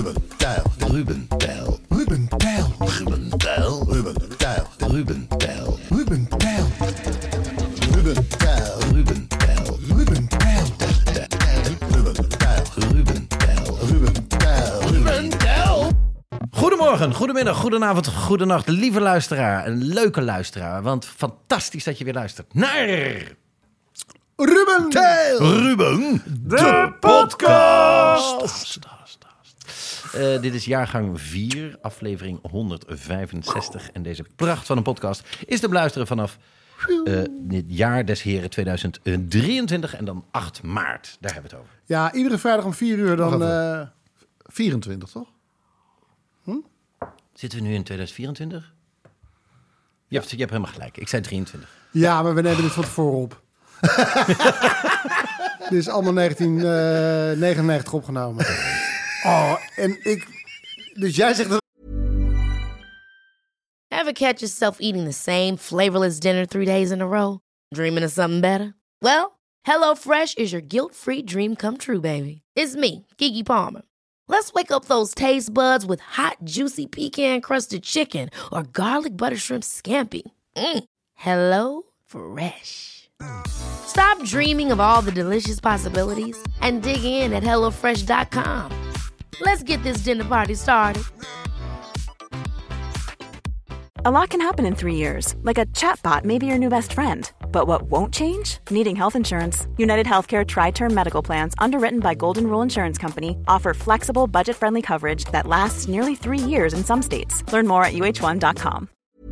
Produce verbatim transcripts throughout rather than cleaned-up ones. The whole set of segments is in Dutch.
Ruben Tijl. Ruben Tijl. Ruben Tijl. Ruben Tijl. Ruben Tijl. Ruben Tijl. Ruben Tijl. Ruben Tijl. Ruben Tijl. Ruben Tijl. Ruben Tijl. Ruben Tijl. Ruben Tijl. Ruben Tijl. Goedemorgen, goedemiddag, goedenavond, goedenacht, lieve luisteraar. Een leuke luisteraar, want fantastisch dat je weer luistert naar... Ruben Tijl. Ruben, de, de podcast. Uh, dit is jaargang vier, aflevering honderdvijfenzestig. En deze pracht van een podcast is te beluisteren vanaf uh, het jaar des heren tweeduizend drieëntwintig en dan acht maart. Daar hebben we het over. Ja, iedere vrijdag om vier uur dan... Uh, vierentwintig, toch? Hm? Zitten we nu in tweeduizend vierentwintig? Je hebt, je hebt helemaal gelijk. Ik zei drieëntwintig. Ja, maar we nemen dit van tevoren op. Dit is allemaal negentien negenennegentig opgenomen. Oh, en ik... Dus jij zegt dat... Ever catch yourself eating the same flavorless dinner three days in a row? Dreaming of something better? Well, HelloFresh is your guilt-free dream come true, baby. It's me, Keke Palmer. Let's wake up those taste buds with hot, juicy pecan-crusted chicken or garlic butter shrimp scampi. Mm. Hello Fresh. Stop dreaming of all the delicious possibilities and dig in at hello fresh dot com. Let's get this dinner party started. A lot can happen in three years, like a chatbot may be your new best friend. But what won't change? Needing health insurance. United Healthcare Tri-Term Medical Plans, underwritten by Golden Rule Insurance Company, offer flexible, budget-friendly coverage that lasts nearly three years in some states. Learn more at u h one dot com.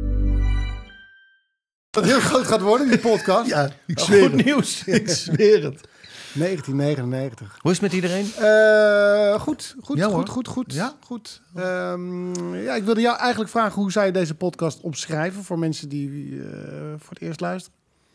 Dat heel groot gaat worden, die podcast. Ja, ik zweer Goed het. nieuws. Ik zweer het. negentien negenennegentig. Hoe is het met iedereen? Uh, goed, goed, Ja, goed, hoor. goed, goed, Ja? goed. Um, ja, ik wilde jou eigenlijk vragen, hoe zou je deze podcast omschrijven voor mensen die uh, voor het eerst luisteren?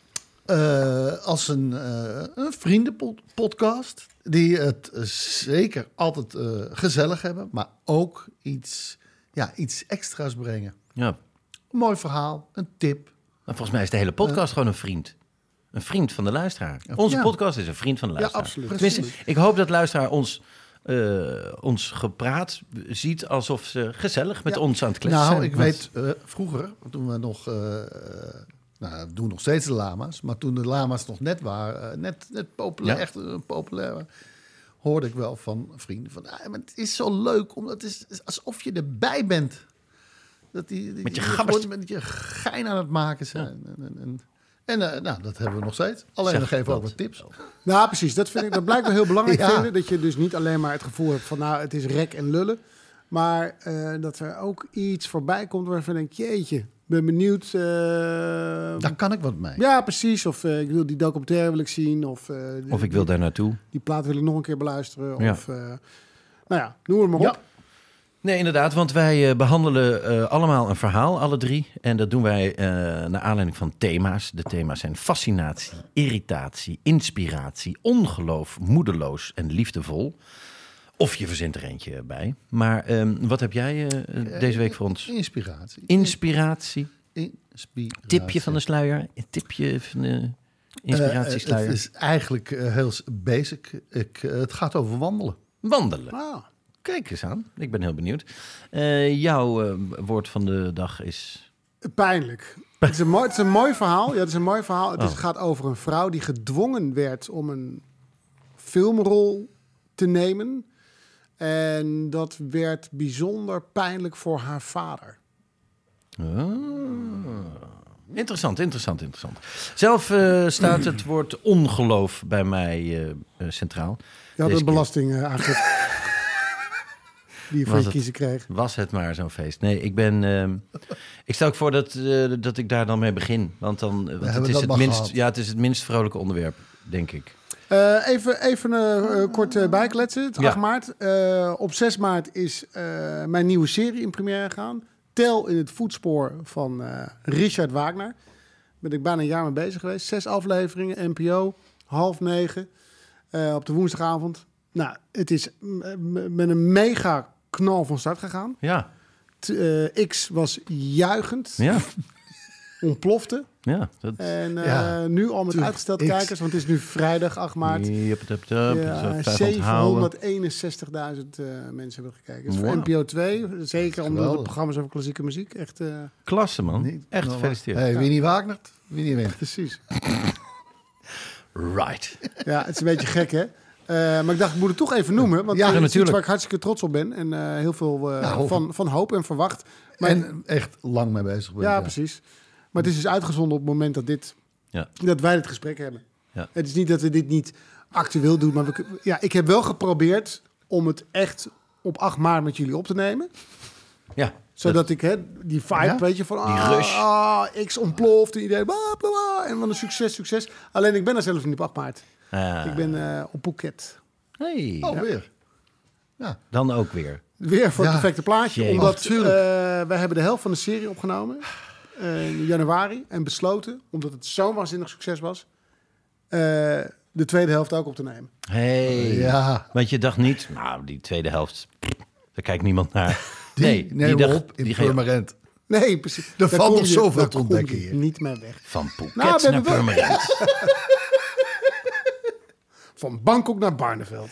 Uh, als een, uh, een vriendenpodcast die het uh, zeker altijd uh, gezellig hebben, maar ook iets, ja, iets extra's brengen. Ja. Een mooi verhaal, een tip. Nou, volgens mij is de hele podcast uh, gewoon een vriend. Een vriend van de luisteraar. Onze ja. podcast is een vriend van de luisteraar. Ja, absoluut. Tenminste, ik hoop dat de luisteraar ons, uh, ons gepraat ziet alsof ze gezellig met ja. ons aan het kletsen nou, zijn. ik weet, uh, vroeger, toen we nog... Uh, nou, we doen nog steeds de lama's. Maar toen de lama's nog net waren, uh, net, net populair, ja. echt uh, populair waren, hoorde ik wel van vrienden van... Ah, maar het is zo leuk, omdat het is alsof je erbij bent. Dat die, die, met je die gabbers. met je gein aan het maken zijn. Ja. En, en, en, en uh, nou, dat hebben we nog steeds. Alleen zeg we geven ook dat. wat tips. Nou, precies. Dat, vind ik, dat blijkt wel heel belangrijk ja. vinden. Dat je dus niet alleen maar het gevoel hebt van, nou, het is rek en lullen. Maar uh, dat er ook iets voorbij komt waarvan ik denk, jeetje, ben benieuwd. Uh, Daar kan ik wat mee. Ja, precies. Of uh, ik wil die documentaire wil ik zien. Of, uh, die, Of ik wil daar naartoe. Die plaat wil ik nog een keer beluisteren. Ja. Of, uh, nou ja, noem het maar Ja. op. Nee, inderdaad, want wij uh, behandelen uh, allemaal een verhaal, alle drie. En dat doen wij uh, naar aanleiding van thema's. De thema's zijn fascinatie, irritatie, inspiratie, ongeloof, moedeloos en liefdevol. Of je verzint er eentje bij. Maar um, wat heb jij uh, deze week voor ons? Inspiratie. Inspiratie. Inspiratie. Tipje van de sluier. Een tipje van de inspiratiesluier. Uh, het is eigenlijk uh, heel basic. Ik, uh, het gaat over wandelen. Wandelen. Ah. Kijk eens aan. Ik ben heel benieuwd. Uh, jouw uh, woord van de dag is... Pijnlijk. Het is een mooi, het is een mooi verhaal. Ja, het is een mooi verhaal. Het is, Oh. gaat over een vrouw die gedwongen werd om een filmrol te nemen. En dat werd bijzonder pijnlijk voor haar vader. Oh. Interessant, interessant, interessant. Zelf uh, staat het woord ongeloof bij mij uh, uh, centraal. Je had Deze een belastingaangifte die je voor Was je het- kiezen kreeg. Was het maar zo'n feest. Nee, ik ben... Uh, ik stel ook voor dat, uh, dat ik daar dan mee begin. Want dan uh, want het, hebben is dat het, maar minst, gehad. ja, het is het minst vrolijke onderwerp, denk ik. Uh, even even uh, uh, kort uh, bijkletsen. Het Ja. acht maart. Uh, op zes maart is uh, mijn nieuwe serie in première gegaan. Tel in het voetspoor van uh, Richard Wagner. Ben ik bijna een jaar mee bezig geweest. Zes afleveringen, N P O, half negen, uh, op de woensdagavond. Nou, het is m- m- met een mega knal van start gegaan. Ja, T- uh, X was juichend. ja. ontplofte. Ja, dat... En uh, Ja, nu al met tuurlijk. uitgesteld Ik- kijkers, want het is nu vrijdag acht maart. Yep, yep, yep. Ja, Zo vijf onthouden. zevenhonderdeenenzestigduizend uh, mensen hebben gekeken. Dus Wow. voor N P O twee, zeker omdat Geweldig. het programma's over klassieke muziek. Echt uh, Klasse, man. Niet Echt normaal. gefeliciteerd. Hey, Winnie Wagner, Winnie wint. precies. Right. Ja, het is een beetje gek, hè? Uh, maar ik dacht, ik moet het toch even noemen. Want Ja, het is iets natuurlijk. waar ik hartstikke trots op ben. En uh, heel veel uh, Nou, van, van hoop en verwacht. Maar, En echt lang mee bezig bent. ja, precies. Maar het is dus uitgezonden op het moment dat, dit, Ja. dat wij dit gesprek hebben. Ja. Het is niet dat we dit niet actueel doen. Maar we, ja, ik heb wel geprobeerd om het echt op acht maart met jullie op te nemen. Ja. Zodat ik hè, die vibe, Ja? weet je, van Die ah, rush. ah, X ontploft, en idee, bla, bla, bla, en van een succes, succes. Alleen ik ben er zelf niet op acht maart. Ah. Ik ben uh, op Phuket. Hey. Oh, weer. Ja. Dan ook weer. Weer voor het Ja. perfecte plaatje. Jee. Omdat Oh, uh, tuurlijk. wij hebben de helft van de serie opgenomen uh, in januari. En besloten, omdat het zo'n waanzinnig succes was, uh, de tweede helft ook op te nemen. Hey. Ja. Want je dacht niet, nou, die tweede helft, daar kijkt niemand naar. Die nee, nemen we dacht, op in die ga je Purmerend. Nee, precies. Daar valt kom nog je- zoveel daar te kom ontdekken je hier. niet meer weg. van Phuket Nou, we naar hebben wel- Purmerend. Van Bangkok naar Barneveld.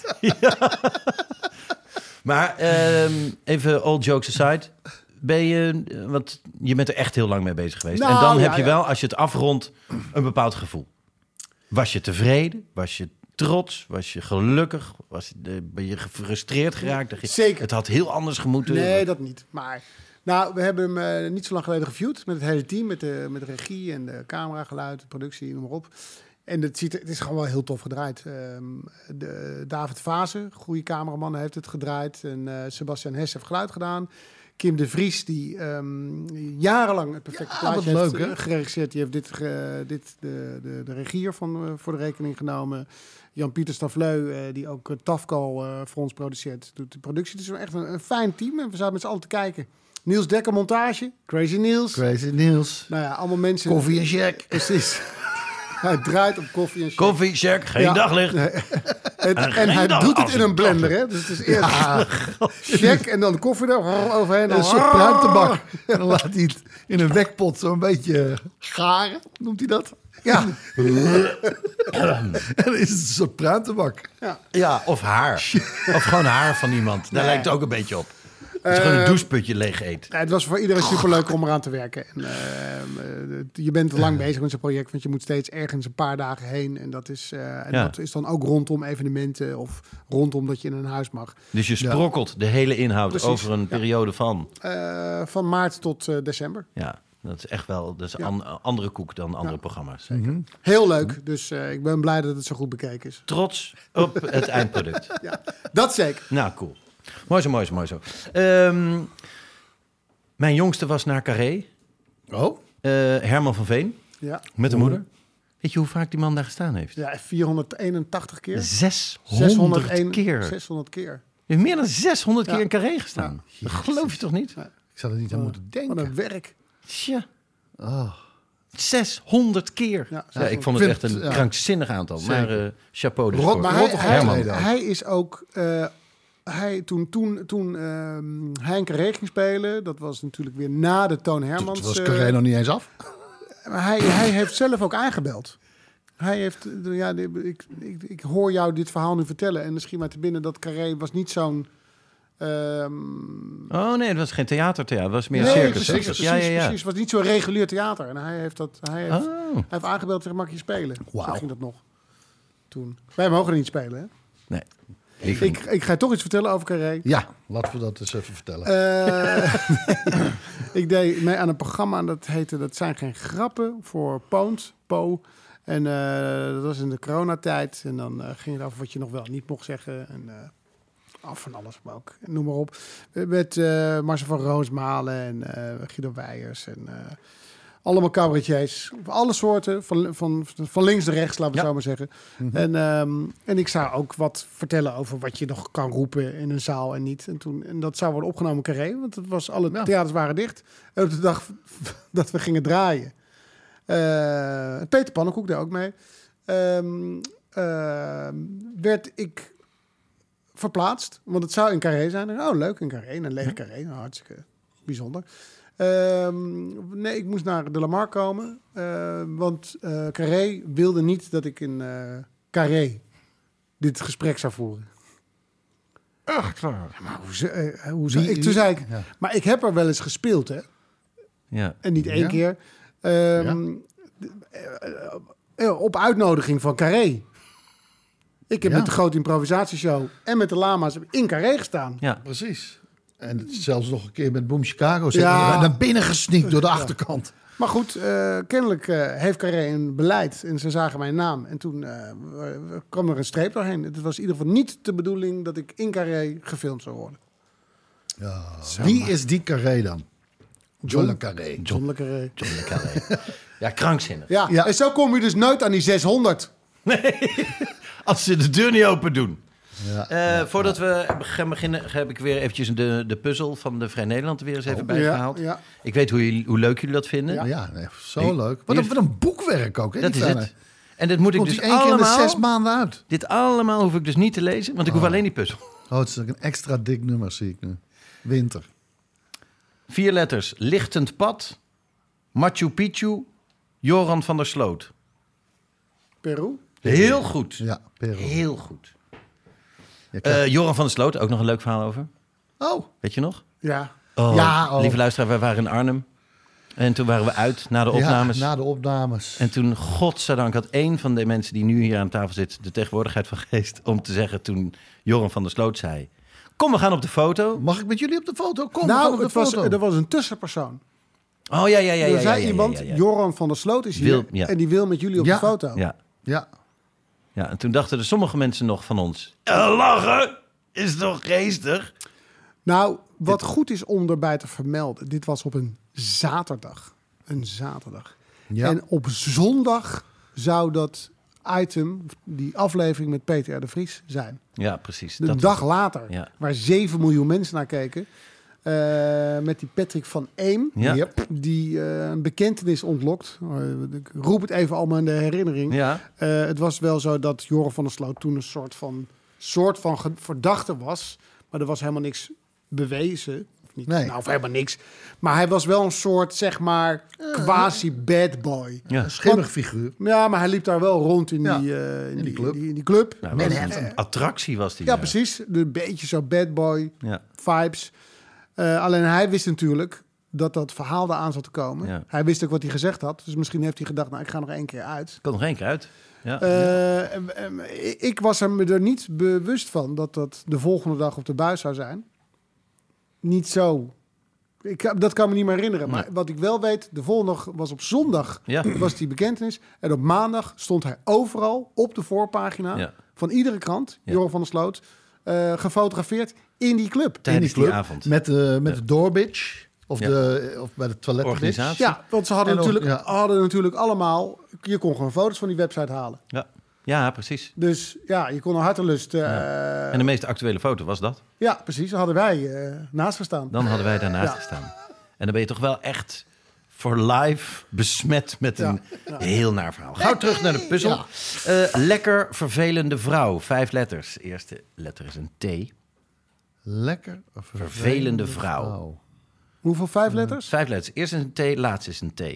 Maar ehm, even all jokes aside. Ben je, want je bent er echt heel lang mee bezig geweest. Nou, en dan ja, heb je ja. wel, als je het afrondt, een bepaald gevoel. Was je tevreden? Was je trots? Was je gelukkig? Was je, ben je gefrustreerd geraakt? Dacht je, Zeker. Het had heel anders gemoeten. Nee, dat niet. Maar nou, we hebben hem uh, niet zo lang geleden geviewd met het hele team, met de, met de regie en de camera, geluid, de productie, noem maar op. En het, ziet er, het is gewoon wel heel tof gedraaid. Um, de, David Vase, goede cameraman, heeft het gedraaid. En uh, Sebastian Hess heeft geluid gedaan. Kim de Vries, die um, jarenlang het perfecte Ja, plaatje wat heeft leuk, hè? uh, geregisseerd. Die heeft dit, ge, dit de, de, de regie ervan uh, voor de rekening genomen. Jan-Pieter Stavleu, uh, die ook uh, Tafkal uh, voor ons produceert, doet de productie. Het is echt een, een fijn team en we zaten met z'n allen te kijken. Niels Dekker montage, Crazy Niels. Crazy Niels. Nou ja, allemaal mensen. Koffie en Jack. Precies. Hij draait op koffie en shit. Koffie, check, geen Ja. daglicht. Nee. En, en geen hij dag doet het als in een een blender, koffer. hè? Dus het is eerst check en dan koffie er overheen. Een soort pruimtebak. En dan laat hij het in een wekpot zo'n beetje garen, noemt hij dat? Ja. En dan is het een soort pruimtebak. Ja, of haar. Of gewoon haar van iemand. Daar lijkt het ook een beetje op. Dat je gewoon een Eh, doucheputje leeg eet. Ja, het was voor iedereen superleuk om eraan te werken. En, uh, uh, je bent te lang bezig met zo'n project, want je moet steeds ergens een paar dagen heen. En dat is, uh, en Ja. dat is dan ook rondom evenementen of rondom dat je in een huis mag. Dus je sprokkelt de hele inhoud Precies, over een ja. periode van... Uh, van maart tot uh, december. Ja, dat is echt wel dat is Ja. an- andere koek dan andere Ja. programma's. Heel leuk, dus uh, ik ben blij dat het zo goed bekeken is. Trots op het eindproduct. Ja, dat zeker. Nou, cool. Mooi zo, mooi zo, mooi zo. Ehm, mijn jongste was naar Carré. Oh? Uh, Herman van Veen, Ja, met de moeder. Weet je hoe vaak die man daar gestaan heeft? ja vierhonderdeenentachtig keer. zeshonderd keer. zeshonderd keer. Hij heeft meer dan zeshonderd Ja. keer in Carré gestaan. Dat geloof je toch niet? Ik zou er niet aan moeten Wat denken. een werk. Tja. Oh. zeshonderd keer. Ja, Ja, ik vond het echt vind- een ja. krankzinnig aantal. Maar uh, chapeau dus Rot- voor Maar hij, Rottig hij, Herman. hij is ook... uh, hij, toen toen, toen um, hij een Carré ging spelen, dat was natuurlijk weer na de Toon Hermans. Het was uh, Carré nog niet eens af. maar hij, hij heeft zelf ook aangebeld. Hij heeft... uh, Ja, de- ik, ik, ik hoor jou dit verhaal nu vertellen en misschien maar te binnen dat Carré was niet zo'n... Um, Oh nee, het was geen theatertheater. Het was meer nee, circus. precies, was precies, het. ja, ja, ja. precies. Het was niet zo'n regulier theater. En hij heeft, dat, hij heeft, Oh. hij heeft aangebeld tegen mag je spelen. Wauw. Zo ging dat nog. Toen. Wij mogen er niet spelen, hè? Nee. Ik, Ik, ik ga je toch iets vertellen over Carré. Ja, laten we dat eens even vertellen. Uh, ik deed mee aan een programma dat heette Dat zijn geen grappen voor Poont, Po. En uh, dat was in de coronatijd. En dan uh, ging het over wat je nog wel niet mocht zeggen. En uh, af van alles, maar ook. En noem maar op. Met uh, Marcel van Roosmalen en uh, Guido Weijers en... Uh, allemaal cabaretiers. Alle soorten, van, van, van links naar rechts, laten we Ja. zo maar zeggen. Mm-hmm. En, um, en ik zou ook wat vertellen over wat je nog kan roepen in een zaal en niet. En, toen, en dat zou worden opgenomen in Carré, want het was, alle Ja. theaters waren dicht. En op de dag dat we gingen draaien. Uh, Peter Pannenkoek daar ook mee. Um, uh, werd ik verplaatst, want het zou in Carré zijn. En, oh, leuk in Carré, een leeg Carré, nou, hartstikke bijzonder. Ehm, nee, ik moest naar de Lamar komen. Uh, want uh, Carré wilde niet dat ik in uh, Carré dit gesprek zou voeren. Echt waar? Ja, maar hoe, uh, hoe wie, ik, toen zei ik, ja. maar ik heb er wel eens gespeeld, hè? Ja. En niet één ja. keer. Um, ja. uh, uh, op uitnodiging van Carré. Ik heb ja. met de grote improvisatieshow en met de Lama's in Carré gestaan. Ja, precies. En het zelfs nog een keer met Boom Chicago zijn ja. naar binnen gesneakt door de achterkant. Maar goed, uh, kennelijk uh, heeft Carré een beleid en ze zagen mijn naam. En toen uh, kwam er een streep doorheen. Het was in ieder geval niet de bedoeling dat ik in Carré gefilmd zou worden. Ja. Wie is die Carré dan? John Le Carré. John, John Le Carré. John Le Carré. Ja, krankzinnig. Ja, ja, en zo kom je dus nooit aan die zeshonderd. Nee, als ze de deur niet open doen. Ja, uh, ja, voordat ja. we gaan beginnen, heb ik weer eventjes de, de puzzel van de Vrij Nederland er weer eens even oh, bijgehaald. Ja, ja. Ik weet hoe, je, hoe leuk jullie dat vinden. Ja, ja nee, zo ik, leuk. Wat een, wat een boekwerk ook. Hè, dat die is fijne. het. En dit moet ik Komt dus één keer allemaal... in de zes maanden uit. Dit allemaal hoef ik dus niet te lezen, want ik oh. hoef alleen die puzzel. Oh, het is ook een extra dik nummer, zie ik nu. Winter. Vier letters. Lichtend pad. Machu Picchu. Joran van der Sloot. Peru? Heel goed. Ja, Peru. Heel goed. Ja, uh, Joran van der Sloot, ook nog een leuk verhaal over. Oh. Weet je nog? Ja. Oh, ja, oh. Lieve luisteraar, wij waren in Arnhem. En toen waren we uit na de opnames. Ja, na de opnames. En toen, godzijdank, had één van de mensen die nu hier aan tafel zit... de tegenwoordigheid van geest om te zeggen toen Joran van der Sloot zei... Kom, we gaan op de foto. Mag ik met jullie op de foto? Kom, nou, we gaan op de het foto. was, er was een tussenpersoon. Oh, ja, ja, ja. ja, ja er zei ja, ja, iemand, ja, ja. Joran van der Sloot is hier... Wil, ja. en die wil met jullie op Ja. de foto. Ja. Ja. ja, en toen dachten er sommige mensen nog van ons... Uh, lachen is toch geestig? Nou, wat dit... goed is om erbij te vermelden... dit was op een zaterdag. Een zaterdag. Ja. En op zondag zou dat item, die aflevering met Peter R. de Vries zijn. Ja, precies. De dat dag was... later, ja. waar zeven miljoen mensen naar keken... Uh, met die Patrick van Eem, ja. yep, die uh, een bekentenis ontlokt. Uh, ik roep het even allemaal in de herinnering. Ja. Uh, het was wel zo dat Joran van der Sloot toen een soort van, soort van verdachte was. Maar er was helemaal niks bewezen. Of niet, nee. Nou, of helemaal niks. Maar hij was wel een soort, zeg maar, quasi bad boy. Ja. Een schimmig figuur. Ja, maar hij liep daar wel rond in, ja. die, uh, in, in die die club. In die, in die club. Nou, en, en, een attractie was die. Ja, ja. precies. Een beetje zo bad boy ja. vibes. Uh, alleen hij wist natuurlijk dat dat verhaal eraan zat te komen. Ja. Hij wist ook wat hij gezegd had. Dus misschien heeft hij gedacht, nou, ik ga nog één keer uit. Kan nog één keer uit. Ja. Uh, en, en, ik was er me er niet bewust van dat dat de volgende dag op de buis zou zijn. Niet zo. Ik, dat kan me niet meer herinneren. Maar nee. wat ik wel weet, de volgende dag was op zondag ja. was die bekentenis. En op maandag stond hij overal op de voorpagina ja. van iedere krant, ja. Joran van der Sloot, uh, gefotografeerd in die club. Tijdens in die, club, die avond. Met, uh, met ja. de doorbitch. Of, ja. de, of bij de toiletorganisatie. Ja, want ze hadden en natuurlijk, ook, ja. hadden natuurlijk allemaal... Je kon gewoon foto's van die website halen. Ja, ja precies. Dus ja, je kon een hartelust... Uh, ja. En de meest actuele foto was dat? Ja, precies. Daar hadden wij uh, naast gestaan. Dan hadden wij daarnaast ja. gestaan. En dan ben je toch wel echt voor live besmet met een ja. Ja. heel naar verhaal. Gauw terug naar de puzzel. Ja. Uh, lekker vervelende vrouw. Vijf letters. Eerste letter is een T. Lekker vervelende, vervelende vrouw. vrouw. Hoeveel? Vijf letters? Uh, vijf letters. Eerst is een T, laatst is een T.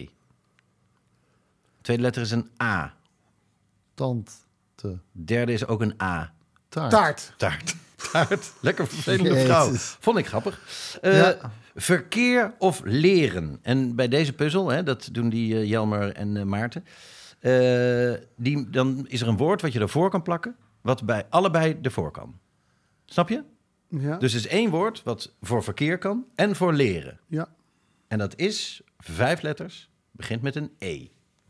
Tweede letter is een A. Tante. Derde is ook een A. Taart. Taart. Taart. Taart. Lekker vervelende Jezus. vrouw. Vond ik grappig. Uh, ja. Verkeer of leren. En bij deze puzzel, hè, dat doen die uh, Jelmer en uh, Maarten. Uh, die, dan is er een woord wat je ervoor kan plakken, wat bij allebei ervoor kan. Snap je? Ja. Dus er is één woord wat voor verkeer kan en voor leren. Ja. En dat is vijf letters, begint met een E.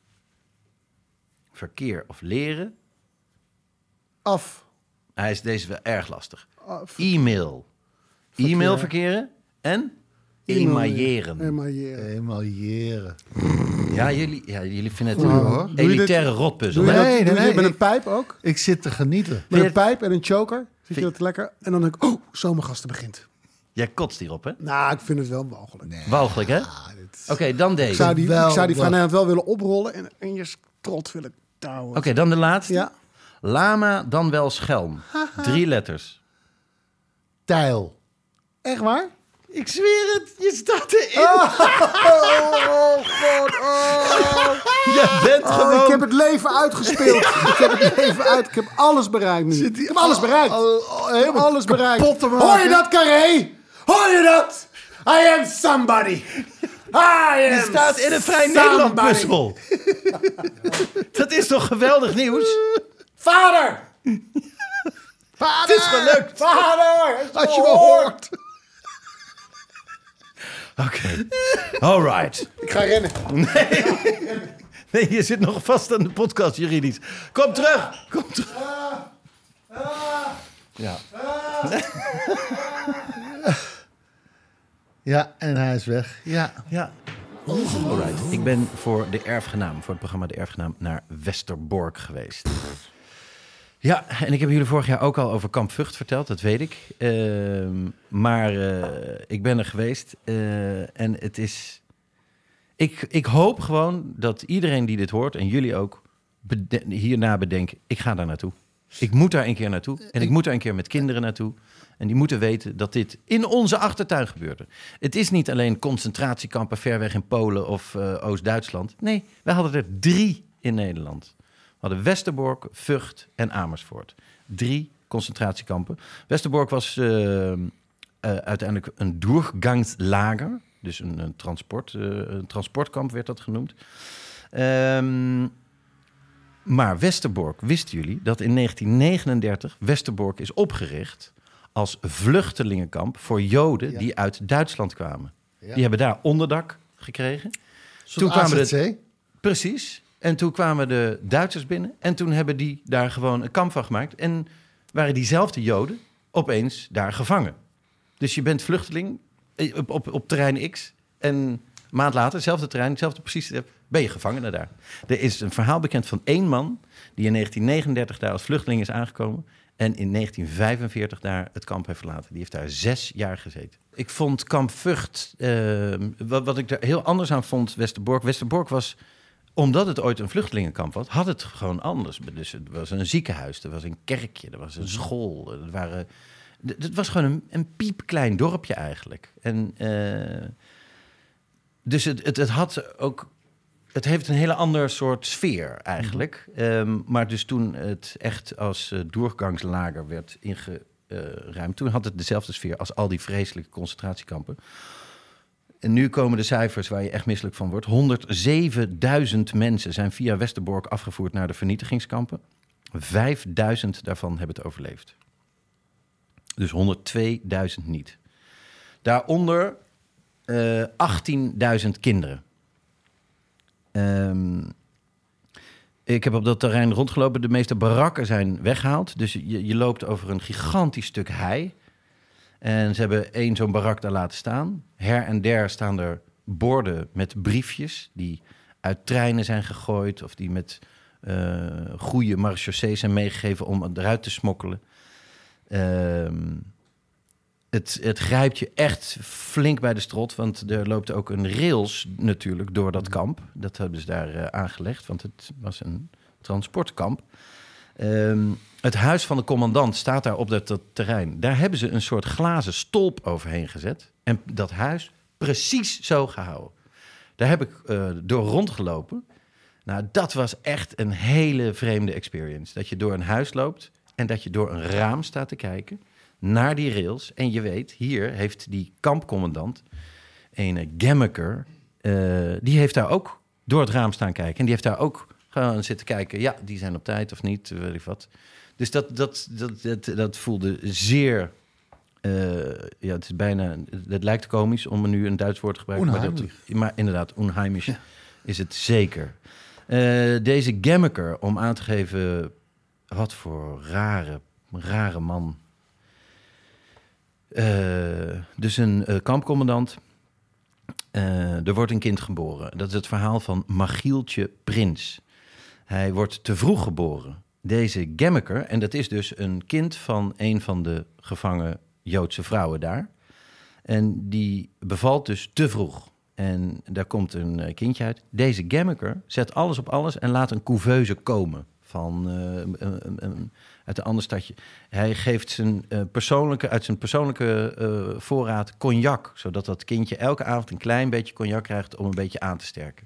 Verkeer of leren. Af. Hij is deze wel erg lastig. Af. E-mail. Verkeer. E-mail verkeren en emailleren. Emailleren. Emailleren. Ja, jullie, ja, jullie vinden het oh, een elitaire rotpuzzel. Doe je, Nee, dat, nee, doe je nee, met ik, een pijp ook? Ik zit te genieten. Met een pijp en een choker. Zit je Vind... dat lekker? En dan denk ik, oh, zomergasten begint. Jij kotst hierop, hè? Nou, ik vind het wel walgelijk. Nee. Walgelijk, hè? Ah, Oké, okay, dan deze. Ik zou die, wel, ik zou die wel. Vrij Nederland wel willen oprollen en in je strot willen touwen. Oké, okay, dan de laatste. Ja. Lama, dan wel schelm. Drie letters. Tijl. Echt waar? Ik zweer het, je staat erin. Oh, oh god, oh. Je bent Oh, gewoon... ik heb het leven uitgespeeld. ik heb het leven uit. Ik heb alles bereikt nu. Zit die- Ik heb alles bereikt. Oh, oh, Ik heb helemaal alles bereikt. kapot te maken. Hoor je dat, Carré? Hoor je dat? I am somebody. I am Je staat in een Vrij somebody. Nederland puzzel. Dat is toch geweldig nieuws? Vader! Vader! Het is gelukt. Vader! het is Als je me gehoord. hoort. Oké. All right. Ik ga rennen. Nee, je zit nog vast aan de podcast juridisch. Kom terug. Kom terug. Ja. Ja, en hij is weg. Ja. Ja. Alright. Ik ben voor de Erfgenaam, voor het programma De Erfgenaam, naar Westerbork geweest. Ja, en ik heb jullie vorig jaar ook al over Kamp Vught verteld, dat weet ik. Ehm, maar uh, ik ben er geweest uh, en het is... Ik, ik hoop gewoon dat iedereen die dit hoort, en jullie ook, bede- hierna bedenken, ik ga daar naartoe. Ik moet daar een keer naartoe. En ik moet daar een keer met kinderen naartoe. En die moeten weten dat dit in onze achtertuin gebeurde. Het is niet alleen concentratiekampen ver weg in Polen of uh, Oost-Duitsland. Nee, wij hadden er drie in Nederland. We hadden Westerbork, Vught en Amersfoort. Drie concentratiekampen. Westerbork was uh, uh, uiteindelijk een Durchgangslager. Dus een, een, transport, uh, een transportkamp werd dat genoemd. Um, maar Westerbork, wisten jullie dat in negentien negenendertig Westerbork is opgericht als vluchtelingenkamp voor Joden Ja. die uit Duitsland kwamen. Ja. Die hebben daar onderdak gekregen. Toen kwamen kwamen de- Precies. En toen kwamen de Duitsers binnen en toen hebben die daar gewoon een kamp van gemaakt. En waren diezelfde Joden opeens daar gevangen. Dus je bent vluchteling eh, op, op, op terrein X en een maand later, hetzelfde terrein, hetzelfde precies, eh, ben je gevangene daar. Er is een verhaal bekend van één man die in negentien negenendertig daar als vluchteling is aangekomen en in negentien vijfenveertig daar het kamp heeft verlaten. Die heeft daar zes jaar gezeten. Ik vond kamp Vught, eh, wat, wat ik er heel anders aan vond, Westerbork. Westerbork was, omdat het ooit een vluchtelingenkamp was, had het gewoon anders. Dus er was een ziekenhuis, er was een kerkje, er was een school. Er waren, het was gewoon een, een piepklein dorpje eigenlijk. En uh, dus het, het, het had ook, het heeft een hele ander soort sfeer eigenlijk. Mm-hmm. Um, maar dus toen het echt als uh, doorgangslager werd ingeruimd, toen had het dezelfde sfeer als al die vreselijke concentratiekampen. En nu komen de cijfers waar je echt misselijk van wordt. honderdzevenduizend mensen zijn via Westerbork afgevoerd naar de vernietigingskampen. vijfduizend daarvan hebben het overleefd. Dus honderdtweeduizend niet. Daaronder uh, achttienduizend kinderen. Um, ik heb op dat terrein rondgelopen. De meeste barakken zijn weggehaald. Dus je, je loopt over een gigantisch stuk hei. En ze hebben één zo'n barak daar laten staan. Her en der staan er borden met briefjes die uit treinen zijn gegooid of die met uh, goede marechaussee zijn meegegeven om eruit te smokkelen. Uh, het, het grijpt je echt flink bij de strot, want er loopt ook een rails natuurlijk door dat kamp. Dat hebben ze daar uh, aangelegd, want het was een transportkamp. Um, het huis van de commandant staat daar op dat, dat terrein. Daar hebben ze een soort glazen stolp overheen gezet. En dat huis precies zo gehouden. Daar heb ik uh, door rondgelopen. Nou, dat was echt een hele vreemde experience. Dat je door een huis loopt en dat je door een raam staat te kijken naar die rails. En je weet, hier heeft die kampcommandant, een Gemmeker, uh, die heeft daar ook door het raam staan kijken. En die heeft daar ook gewoon zitten kijken. Ja, die zijn op tijd of niet, weet ik wat. Dus dat, dat, dat, dat, dat voelde zeer... Uh, ja, het is bijna... Het lijkt komisch om nu een Duits woord te gebruiken. Maar, dat, maar inderdaad, onheimisch ja. is het zeker. Uh, deze Gemmeker, om aan te geven wat voor rare, rare man. Uh, dus een uh, kampcommandant. Uh, er wordt een kind geboren. Dat is het verhaal van Machieltje Prins. Hij wordt te vroeg geboren. Deze Gemmeker, en dat is dus een kind van een van de gevangen Joodse vrouwen daar. En die bevalt dus te vroeg. En daar komt een kindje uit. Deze Gemmeker zet alles op alles en laat een couveuse komen. Van, uh, um, um, uit een ander stadje. Hij geeft zijn, uh, persoonlijke, uit zijn persoonlijke uh, voorraad cognac, zodat dat kindje elke avond een klein beetje cognac krijgt om een beetje aan te sterken.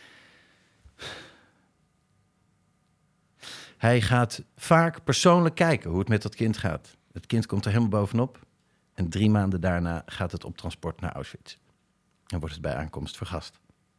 Hij gaat vaak persoonlijk kijken hoe het met dat kind gaat. Het kind komt er helemaal bovenop. En drie maanden daarna gaat het op transport naar Auschwitz. En wordt het bij aankomst vergast.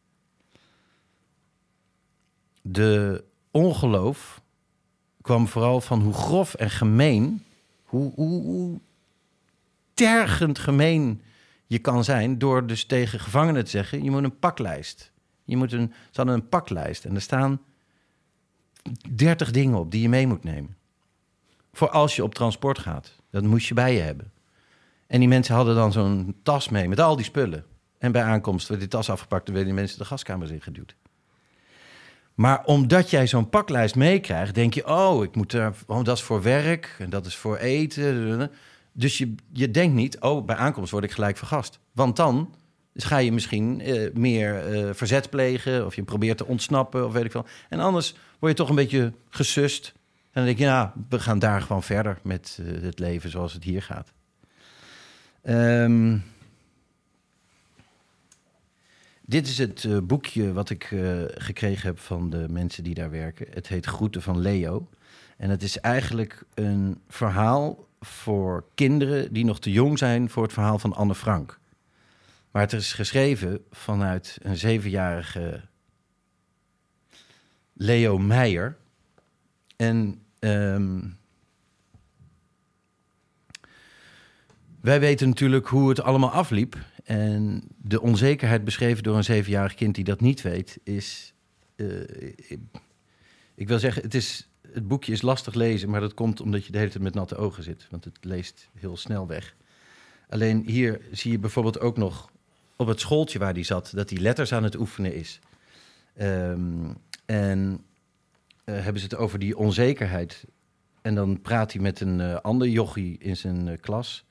De ongeloof kwam vooral van hoe grof en gemeen... hoe, hoe, hoe tergend gemeen je kan zijn... door dus tegen gevangenen te zeggen... je moet een paklijst. Je moet een, ze hadden een paklijst en er staan dertig dingen op die je mee moet nemen. Voor als je op transport gaat. Dat moest je bij je hebben. En die mensen hadden dan zo'n tas mee met al die spullen. En bij aankomst werd die tas afgepakt... en werden die mensen de gaskamers ingeduwd. Maar omdat jij zo'n paklijst meekrijgt... denk je, oh, ik moet er, oh, dat is voor werk en dat is voor eten. Dus je, je denkt niet, oh, bij aankomst word ik gelijk vergast. Want dan ga je misschien uh, meer uh, verzet plegen... of je probeert te ontsnappen of weet ik veel. En anders word je toch een beetje gesust. En dan denk je, ja, we gaan daar gewoon verder met uh, het leven zoals het hier gaat. Um, dit is het uh, boekje wat ik uh, gekregen heb van de mensen die daar werken. Het heet Groeten van Leo. En het is eigenlijk een verhaal voor kinderen die nog te jong zijn... voor het verhaal van Anne Frank. Maar het is geschreven vanuit een zevenjarige Leo Meijer. En um, wij weten natuurlijk hoe het allemaal afliep. En de onzekerheid beschreven door een zevenjarig kind die dat niet weet... is, uh, ik, ik wil zeggen, het, is, het boekje is lastig lezen... maar dat komt omdat je de hele tijd met natte ogen zit. Want het leest heel snel weg. Alleen hier zie je bijvoorbeeld ook nog op het schooltje waar hij zat... dat hij letters aan het oefenen is. Um, en uh, hebben ze het over die onzekerheid. En dan praat hij met een uh, ander jochie in zijn uh, klas...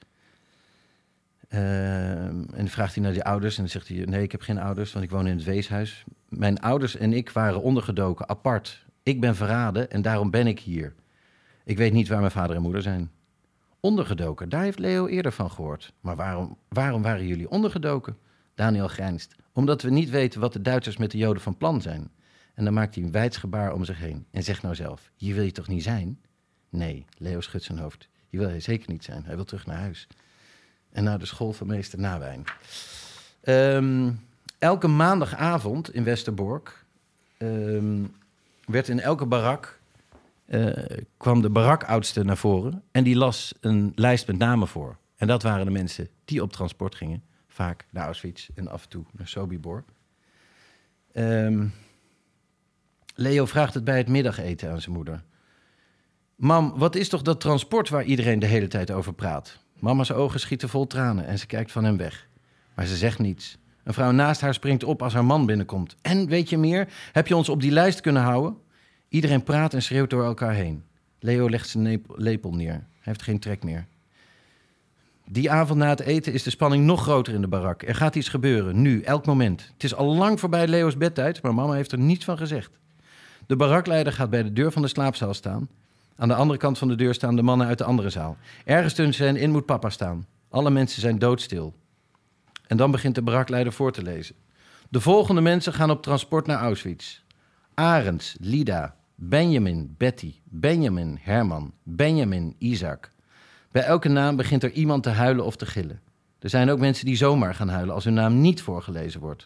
Uh, en dan vraagt hij naar die ouders en dan zegt hij... nee, ik heb geen ouders, want ik woon in het weeshuis. Mijn ouders en ik waren ondergedoken, apart. Ik ben verraden en daarom ben ik hier. Ik weet niet waar mijn vader en moeder zijn. Ondergedoken, daar heeft Leo eerder van gehoord. Maar waarom, waarom waren jullie ondergedoken? Daniel grijnst. Omdat we niet weten wat de Duitsers met de Joden van plan zijn. En dan maakt hij een wijdsgebaar om zich heen. En zegt nou zelf, hier wil je toch niet zijn? Nee, Leo schudt zijn hoofd. Hier wil hij zeker niet zijn, hij wil terug naar huis. En naar de school van meester Nawijn. Um, elke maandagavond in Westerbork... Um, werd in elke barak... Uh, kwam de barakoudste naar voren... en die las een lijst met namen voor. En dat waren de mensen die op transport gingen. Vaak naar Auschwitz en af en toe naar Sobibor. Um, Leo vraagt het bij het middageten aan zijn moeder. Mam, wat is toch dat transport waar iedereen de hele tijd over praat? Mama's ogen schieten vol tranen en ze kijkt van hem weg. Maar ze zegt niets. Een vrouw naast haar springt op als haar man binnenkomt. En, weet je meer, heb je ons op die lijst kunnen houden? Iedereen praat en schreeuwt door elkaar heen. Leo legt zijn nep- lepel neer. Hij heeft geen trek meer. Die avond na het eten is de spanning nog groter in de barak. Er gaat iets gebeuren, nu, elk moment. Het is al lang voorbij Leo's bedtijd, maar mama heeft er niets van gezegd. De barakleider gaat bij de deur van de slaapzaal staan. Aan de andere kant van de deur staan de mannen uit de andere zaal. Ergens tussen hen in moet papa staan. Alle mensen zijn doodstil. En dan begint de barakleider voor te lezen. De volgende mensen gaan op transport naar Auschwitz. Arends, Lida, Benjamin, Betty, Benjamin, Herman, Benjamin, Isaac. Bij elke naam begint er iemand te huilen of te gillen. Er zijn ook mensen die zomaar gaan huilen als hun naam niet voorgelezen wordt.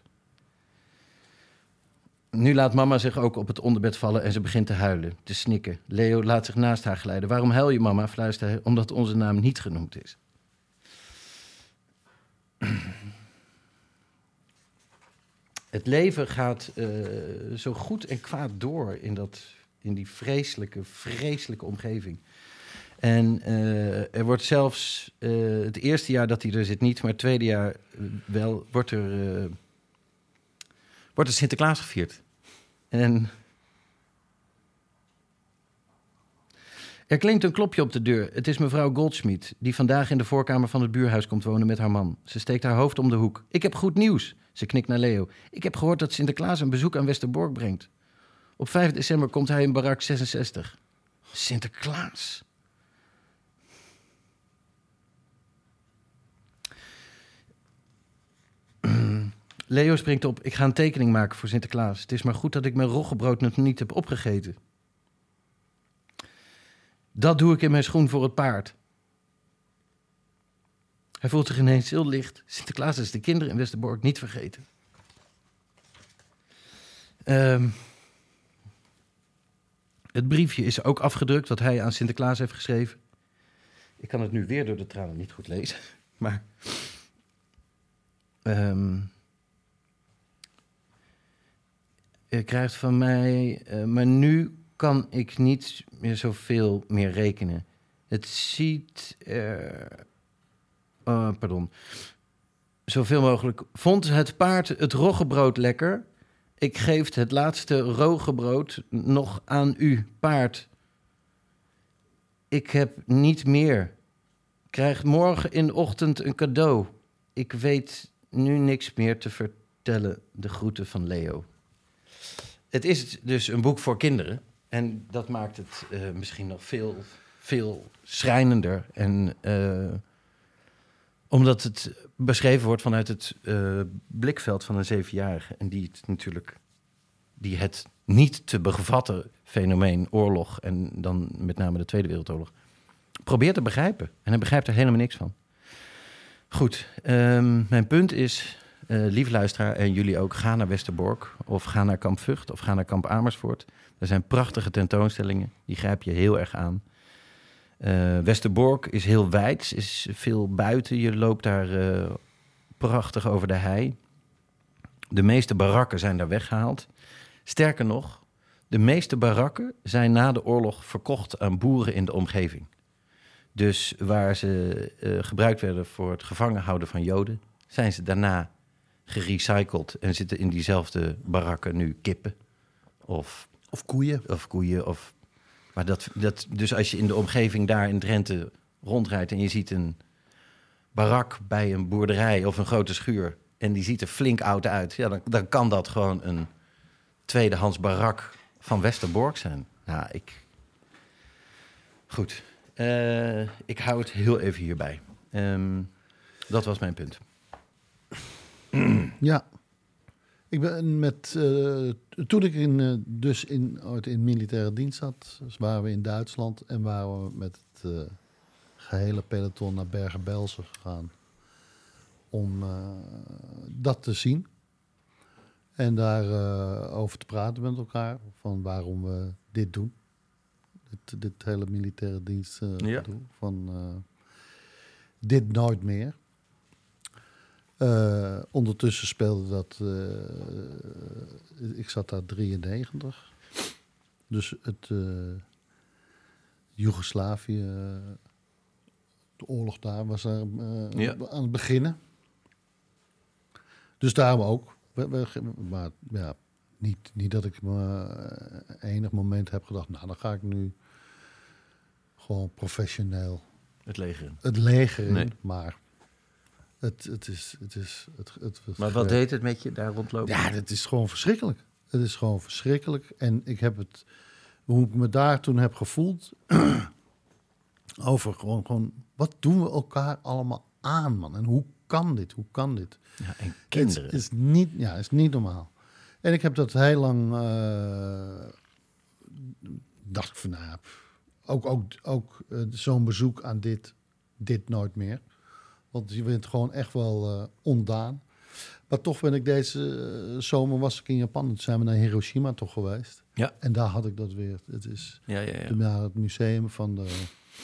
Nu laat mama zich ook op het onderbed vallen en ze begint te huilen, te snikken. Leo laat zich naast haar glijden. Waarom huil je, mama? Fluistert hij, omdat onze naam niet genoemd is. Het leven gaat uh, zo goed en kwaad door in, dat, in die vreselijke, vreselijke omgeving. En uh, er wordt zelfs, uh, het eerste jaar dat hij er zit niet, maar het tweede jaar wel, wordt er, uh, wordt er Sinterklaas gevierd. En er klinkt een klopje op de deur. Het is mevrouw Goldschmidt, die vandaag in de voorkamer van het buurhuis komt wonen met haar man. Ze steekt haar hoofd om de hoek. Ik heb goed nieuws. Ze knikt naar Leo. Ik heb gehoord dat Sinterklaas een bezoek aan Westerbork brengt. Op vijf december komt hij in barak zesenzestig. Sinterklaas. Leo springt op. Ik ga een tekening maken voor Sinterklaas. Het is maar goed dat ik mijn roggebrood nog niet heb opgegeten. Dat doe ik in mijn schoen voor het paard. Hij voelt zich ineens heel licht. Sinterklaas is de kinderen in Westerbork niet vergeten. Um, het briefje is ook afgedrukt wat hij aan Sinterklaas heeft geschreven. Ik kan het nu weer door de tranen niet goed lezen. Maar... Um, je krijgt van mij... Uh, maar nu kan ik niet meer zoveel meer rekenen. Het ziet er... Uh, pardon. Zoveel mogelijk. Vond het paard het roggebrood lekker? Ik geef het laatste roggebrood nog aan u, paard. Ik heb niet meer. Krijgt morgen in de ochtend een cadeau. Ik weet nu niks meer te vertellen. De groeten van Leo. Het is dus een boek voor kinderen. En dat maakt het uh, misschien nog veel, veel schrijnender. En uh, omdat het beschreven wordt vanuit het uh, blikveld van een zevenjarige. En die het natuurlijk... die het niet te bevatten fenomeen oorlog... en dan met name de Tweede Wereldoorlog... probeert te begrijpen. En hij begrijpt er helemaal niks van. Goed, um, mijn punt is... Uh, lieve luisteraar en jullie ook, ga naar Westerbork... of ga naar Kamp Vught of ga naar Kamp Amersfoort. Er zijn prachtige tentoonstellingen, die grijp je heel erg aan. Uh, Westerbork is heel wijd, is veel buiten. Je loopt daar uh, prachtig over de hei. De meeste barakken zijn daar weggehaald. Sterker nog, de meeste barakken zijn na de oorlog verkocht aan boeren in de omgeving. Dus waar ze uh, gebruikt werden voor het gevangen houden van Joden... zijn ze daarna gerecycled en zitten in diezelfde barakken nu kippen. Of, of koeien. Of koeien. Of, maar dat, dat, dus als je in de omgeving daar in Drenthe rondrijdt... en je ziet een barak bij een boerderij of een grote schuur... en die ziet er flink oud uit... Ja, dan, dan kan dat gewoon een tweedehands barak van Westerbork zijn. Nou, ik... Goed. Uh, ik hou het heel even hierbij. Um, dat was mijn punt. Ja. Ik ben met... Uh, toen ik in, uh, dus in, in militaire dienst zat... Dus waren we in Duitsland... en waren we met het uh, gehele peloton naar Bergen-Belsen gegaan... om uh, dat te zien. En daar uh, over te praten met elkaar... van waarom we dit doen. Dit, dit hele militaire dienst uh, ja. doen. Van uh, dit nooit meer. Uh, ondertussen speelde dat... Uh, ik zat daar drieënnegentig. Dus het uh, Joegoslavië... Uh, de oorlog daar was er uh, ja. aan het beginnen. Dus daarom ook. We, we, maar ja, niet, niet dat ik me uh, enig moment heb gedacht... nou, dan ga ik nu gewoon professioneel... Het leger in. Het leger in, nee. maar... Het, het is, het is, het, het, het, maar wat deed het met je daar rondlopen? Ja, het is gewoon verschrikkelijk. Het is gewoon verschrikkelijk. En ik heb het, hoe ik me daar toen heb gevoeld, over gewoon, gewoon, wat doen we elkaar allemaal aan, man? En hoe kan dit? Hoe kan dit? Ja, en kinderen. Het is niet, ja, het is niet normaal. En ik heb dat heel lang, uh, dacht ik van, nou ja, ook, ook, ook uh, zo'n bezoek aan dit, dit nooit meer. Want je bent gewoon echt wel uh, ontdaan. Maar toch ben ik deze uh, zomer was ik in Japan. Toen zijn we naar Hiroshima toch geweest. Ja. En daar had ik dat weer. Het is ja, ja, ja. naar het museum van de,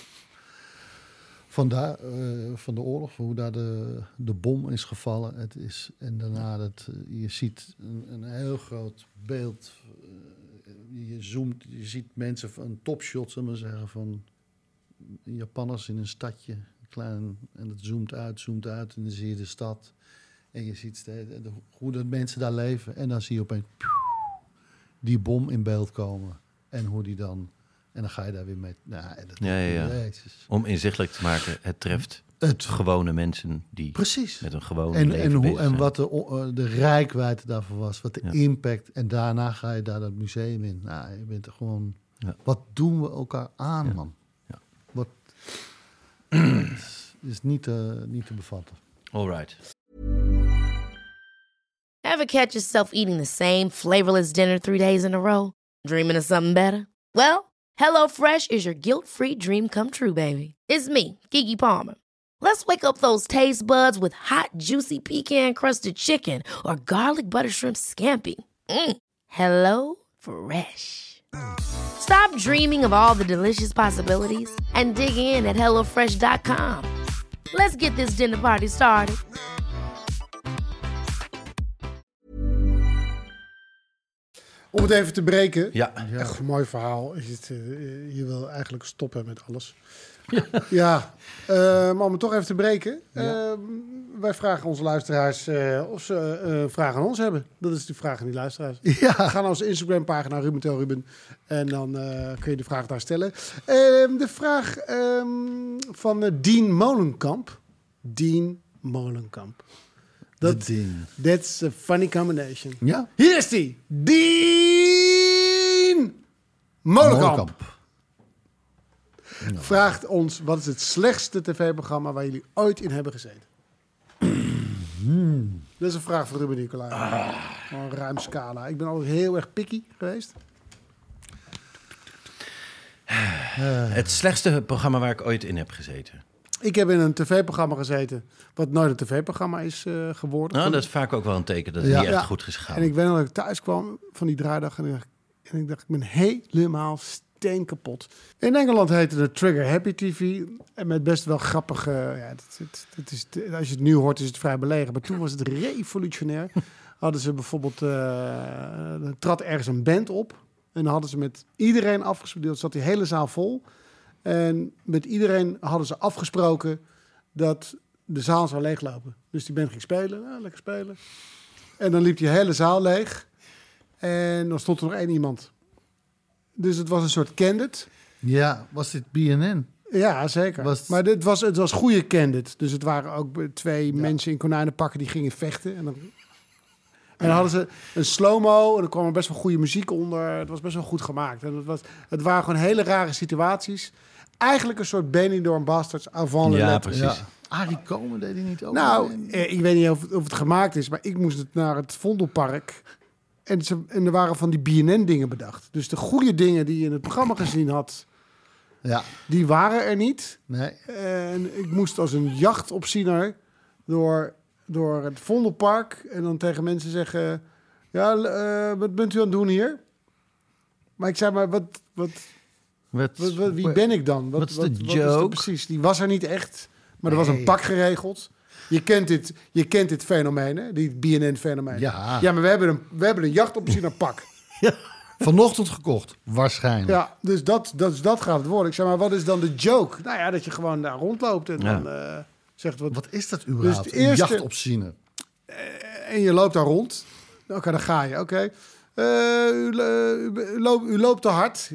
van, daar, uh, van de oorlog. Hoe daar de, de bom is gevallen. Het is, en daarna dat uh, je ziet een, een heel groot beeld. Uh, je zoomt, je ziet mensen van topshot, zullen we zeggen, van Japanners in een stadje. Klein, en het zoomt uit, zoomt uit en dan zie je de stad. En je ziet steeds, de, hoe dat mensen daar leven. En dan zie je opeens die bom in beeld komen. En hoe die dan... En dan ga je daar weer mee... Nou, dat, ja, ja, ja. Jezus. Om inzichtelijk te maken, het treft het gewone mensen die precies. met een gewone en, leven en, hoe, bezig zijn. en wat de, de rijkwijde daarvan was. Wat de ja. impact. En daarna ga je daar dat museum in. Nou, je bent er gewoon... Ja. Wat doen we elkaar aan, ja. man? Ja. Wat... is, is niet, uh, niet te bevatten. All right. Ever catch yourself eating the same flavorless dinner three days in a row? Dreaming of something better? Well, HelloFresh is your guilt-free dream come true, baby. It's me, Keke Palmer. Let's wake up those taste buds with hot, juicy pecan-crusted chicken or garlic butter shrimp scampi. Mm. Hello Fresh. Stop dreaming of all the delicious possibilities and dig in at hello fresh dot com. Let's get this dinner party started. Om het even te breken. Ja. Echt een mooi verhaal. Is het, uh, je wil eigenlijk stoppen met alles. Ja, ja uh, maar om het toch even te breken. Uh, ja. Wij vragen onze luisteraars uh, of ze uh, een vraag aan ons hebben. Dat is de vraag aan die luisteraars. Ja. Ga naar onze Instagram-pagina Ruben Tel Ruben. En dan uh, kun je de vraag daar stellen. Uh, de vraag um, van uh, Dien Molenkamp. Dien Molenkamp. Dat, that's a funny combination. Ja? Hier is die. Dien Molenkamp. Molenkamp. No. Vraagt ons, wat is het slechtste tv-programma waar jullie ooit in hebben gezeten? Mm. Dat is een vraag van Ruben Nicolai. Ah. Een ruim scala. Ik ben altijd heel erg picky geweest. Uh. Het slechtste programma waar ik ooit in heb gezeten. Ik heb in een tv-programma gezeten, wat nooit een tv-programma is uh, geworden. Nou, dat is vaak ook wel een teken dat het ja. niet echt ja. goed is gegaan. En ik weet nog dat ik thuis kwam van die draaidag en ik dacht, en ik, dacht ik ben helemaal steen kapot. In Engeland heette het Trigger Happy T V en met best wel grappige... Ja, dat, dat, dat is, als je het nu hoort is het vrij belegen, maar toen was het revolutionair. Hadden ze bijvoorbeeld... Uh, er trad ergens een band op en dan hadden ze met iedereen afgesproken, zat die hele zaal vol... En met iedereen hadden ze afgesproken dat de zaal zou leeglopen. Dus die band ging spelen, nou, lekker spelen. En dan liep die hele zaal leeg. En dan stond er nog één iemand. Dus het was een soort candid. Ja, was dit B N N? Ja, zeker. Was... Maar het was, het was goede candid. Dus het waren ook twee ja. mensen in konijnenpakken die gingen vechten. En dan, en dan hadden ze een slow-mo en er kwam er best wel goede muziek onder. Het was best wel goed gemaakt. En het, was, het waren gewoon hele rare situaties. Eigenlijk een soort Benidorm Bastards avant le Ja, lettre. precies. Ja. Arie Komen deed hij niet ook. Nou, eh, ik weet niet of, of het gemaakt is, maar ik moest het naar het Vondelpark. En, ze, en er waren van die B N N-dingen bedacht. Dus de goede dingen die je in het programma gezien had, ja. die waren er niet. Nee. En ik moest als een jachtopziener door, door het Vondelpark en dan tegen mensen zeggen... Ja, uh, wat bent u aan het doen hier? Maar ik zei maar, wat... wat Wat, wat, wat wie ben ik dan? Wat, wat is de wat, wat joke? Is de, precies, die was er niet echt. Maar er nee. was een pak geregeld. Je kent dit, je kent dit fenomeen, hè? Die B N N-fenomeen. Ja. ja, maar we hebben een, we hebben een jachtopziener pak. Ja. Vanochtend gekocht, waarschijnlijk. Ja, dus dat, dat, dat gaat het worden. Ik zeg maar, wat is dan de joke? Nou ja, dat je gewoon daar rondloopt en ja. dan uh, zegt... Wat, wat is dat überhaupt? Dus eerste, een jachtopziener. Uh, en je loopt daar rond. Oké, okay, dan ga je. Oké. Okay. Uh, u, uh, u, loopt, u loopt te hard.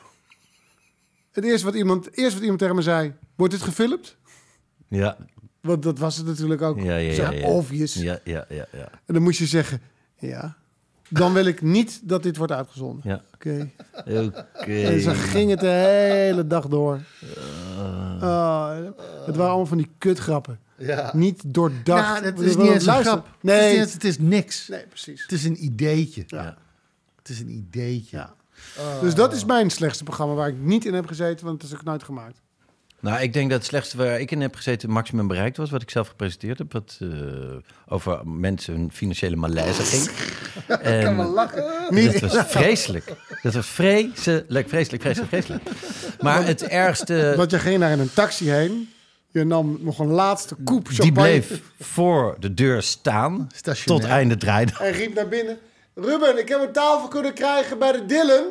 Het eerste wat, iemand, eerst wat iemand tegen me zei... Wordt dit gefilmd? Ja. Want dat was het natuurlijk ook. Ja, ja, ja, ja. Obvious. Ja, ja, ja, ja. En dan moest je zeggen... Ja. Dan wil ik niet dat dit wordt uitgezonden. Ja. Oké. Okay. Okay. En zo ging het de hele dag door. Uh. Oh, het waren allemaal van die kutgrappen. Ja. Niet doordacht. Nou, het is niet eens een grap. Nee. Het is, het is niks. Nee, precies. Het is een ideetje. Ja. Ja. Het is een ideetje. Ja. Uh. Dus dat is mijn slechtste programma waar ik niet in heb gezeten, want het is ook nooit gemaakt. Nou, ik denk dat het slechtste waar ik in heb gezeten maximum bereikt was, wat ik zelf gepresenteerd heb, wat uh, over mensen hun financiële malaise ging. En ik kan wel lachen. Dat was vreselijk. Dat was vreselijk, vreselijk, vreselijk, vreselijk. Maar het ergste... Want je ging naar een taxi heen, je nam nog een laatste koep champagne. Die bleef voor de deur staan, tot einde draaidag. En riep naar binnen, Ruben, ik heb een tafel kunnen krijgen bij de Dylan.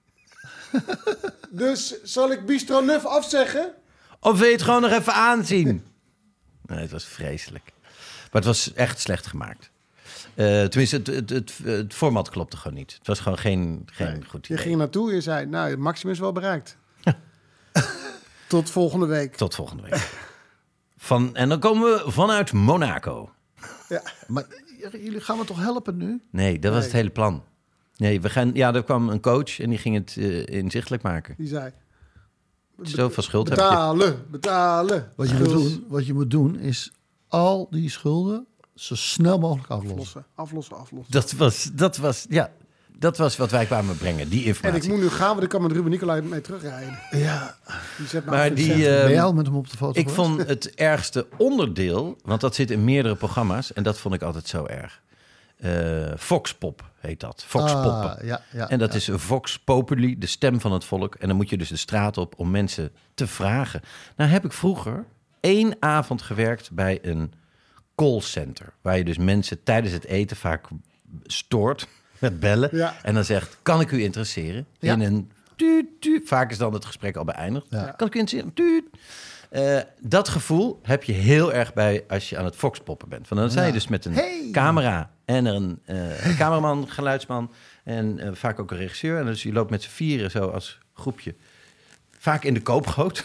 Dus zal ik Bistro Neuf afzeggen? Of wil je het gewoon nog even aanzien? Nee, het was vreselijk. Maar het was echt slecht gemaakt. Uh, tenminste, het, het, het, het format klopte gewoon niet. Het was gewoon geen, geen nee, goed idee. Je ging naartoe en je zei, nou, het maximum is wel bereikt. Tot volgende week. Tot volgende week. Van, en dan komen we vanuit Monaco. Ja. Maar jullie gaan me toch helpen nu? Nee, dat was nee. het hele plan. Nee, we gaan, ja, er kwam een coach en die ging het uh, inzichtelijk maken. Die zei... Zoveel schuld betalen, heb je. Betalen, Wat je, moet doen, wat je moet doen is al die schulden zo snel mogelijk aflossen. Aflossen, aflossen, aflossen. Dat was, dat was, ja, dat was wat wij kwamen brengen, die En informatie. ik moet nu gaan, want ik kan met Ruben Nicolai mee terugrijden. Ja, Die zet me Maar af in het die, centrum. eh, ben jij al met hem op de foto Ik geweest? vond het ergste onderdeel, want dat zit in meerdere programma's... en dat vond ik altijd zo erg. Uh, Voxpop heet dat, Voxpoppen. Ah, ja, ja, en dat ja. is een Vox Populi, de stem van het volk. En dan moet je dus de straat op om mensen te vragen. Nou heb ik vroeger één avond gewerkt bij een callcenter... waar je dus mensen tijdens het eten vaak stoort met bellen... Ja. en dan zegt, kan ik u interesseren? Ja. In een tuut, tuut. Vaak is dan het gesprek al beëindigd. Ja. Kan ik u interesseren? Tuut. Uh, dat gevoel heb je heel erg bij als je aan het Voxpoppen bent. Van dan sta je Ja. dus met een Hey. camera en een uh, cameraman, geluidsman en uh, vaak ook een regisseur. En dus je loopt met z'n vieren zo als groepje. Vaak in de koopgoot.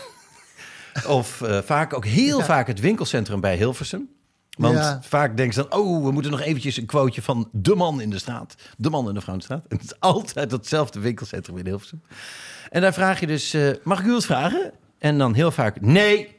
of uh, vaak ook heel ja. vaak het winkelcentrum bij Hilversum. Want Ja. vaak denken ze dan, oh, we moeten nog eventjes een quoteje van de man in de straat. De man in de vrouw in de straat. En het is altijd datzelfde winkelcentrum in Hilversum. En daar vraag je dus, uh, mag ik u wat vragen? En dan heel vaak, nee.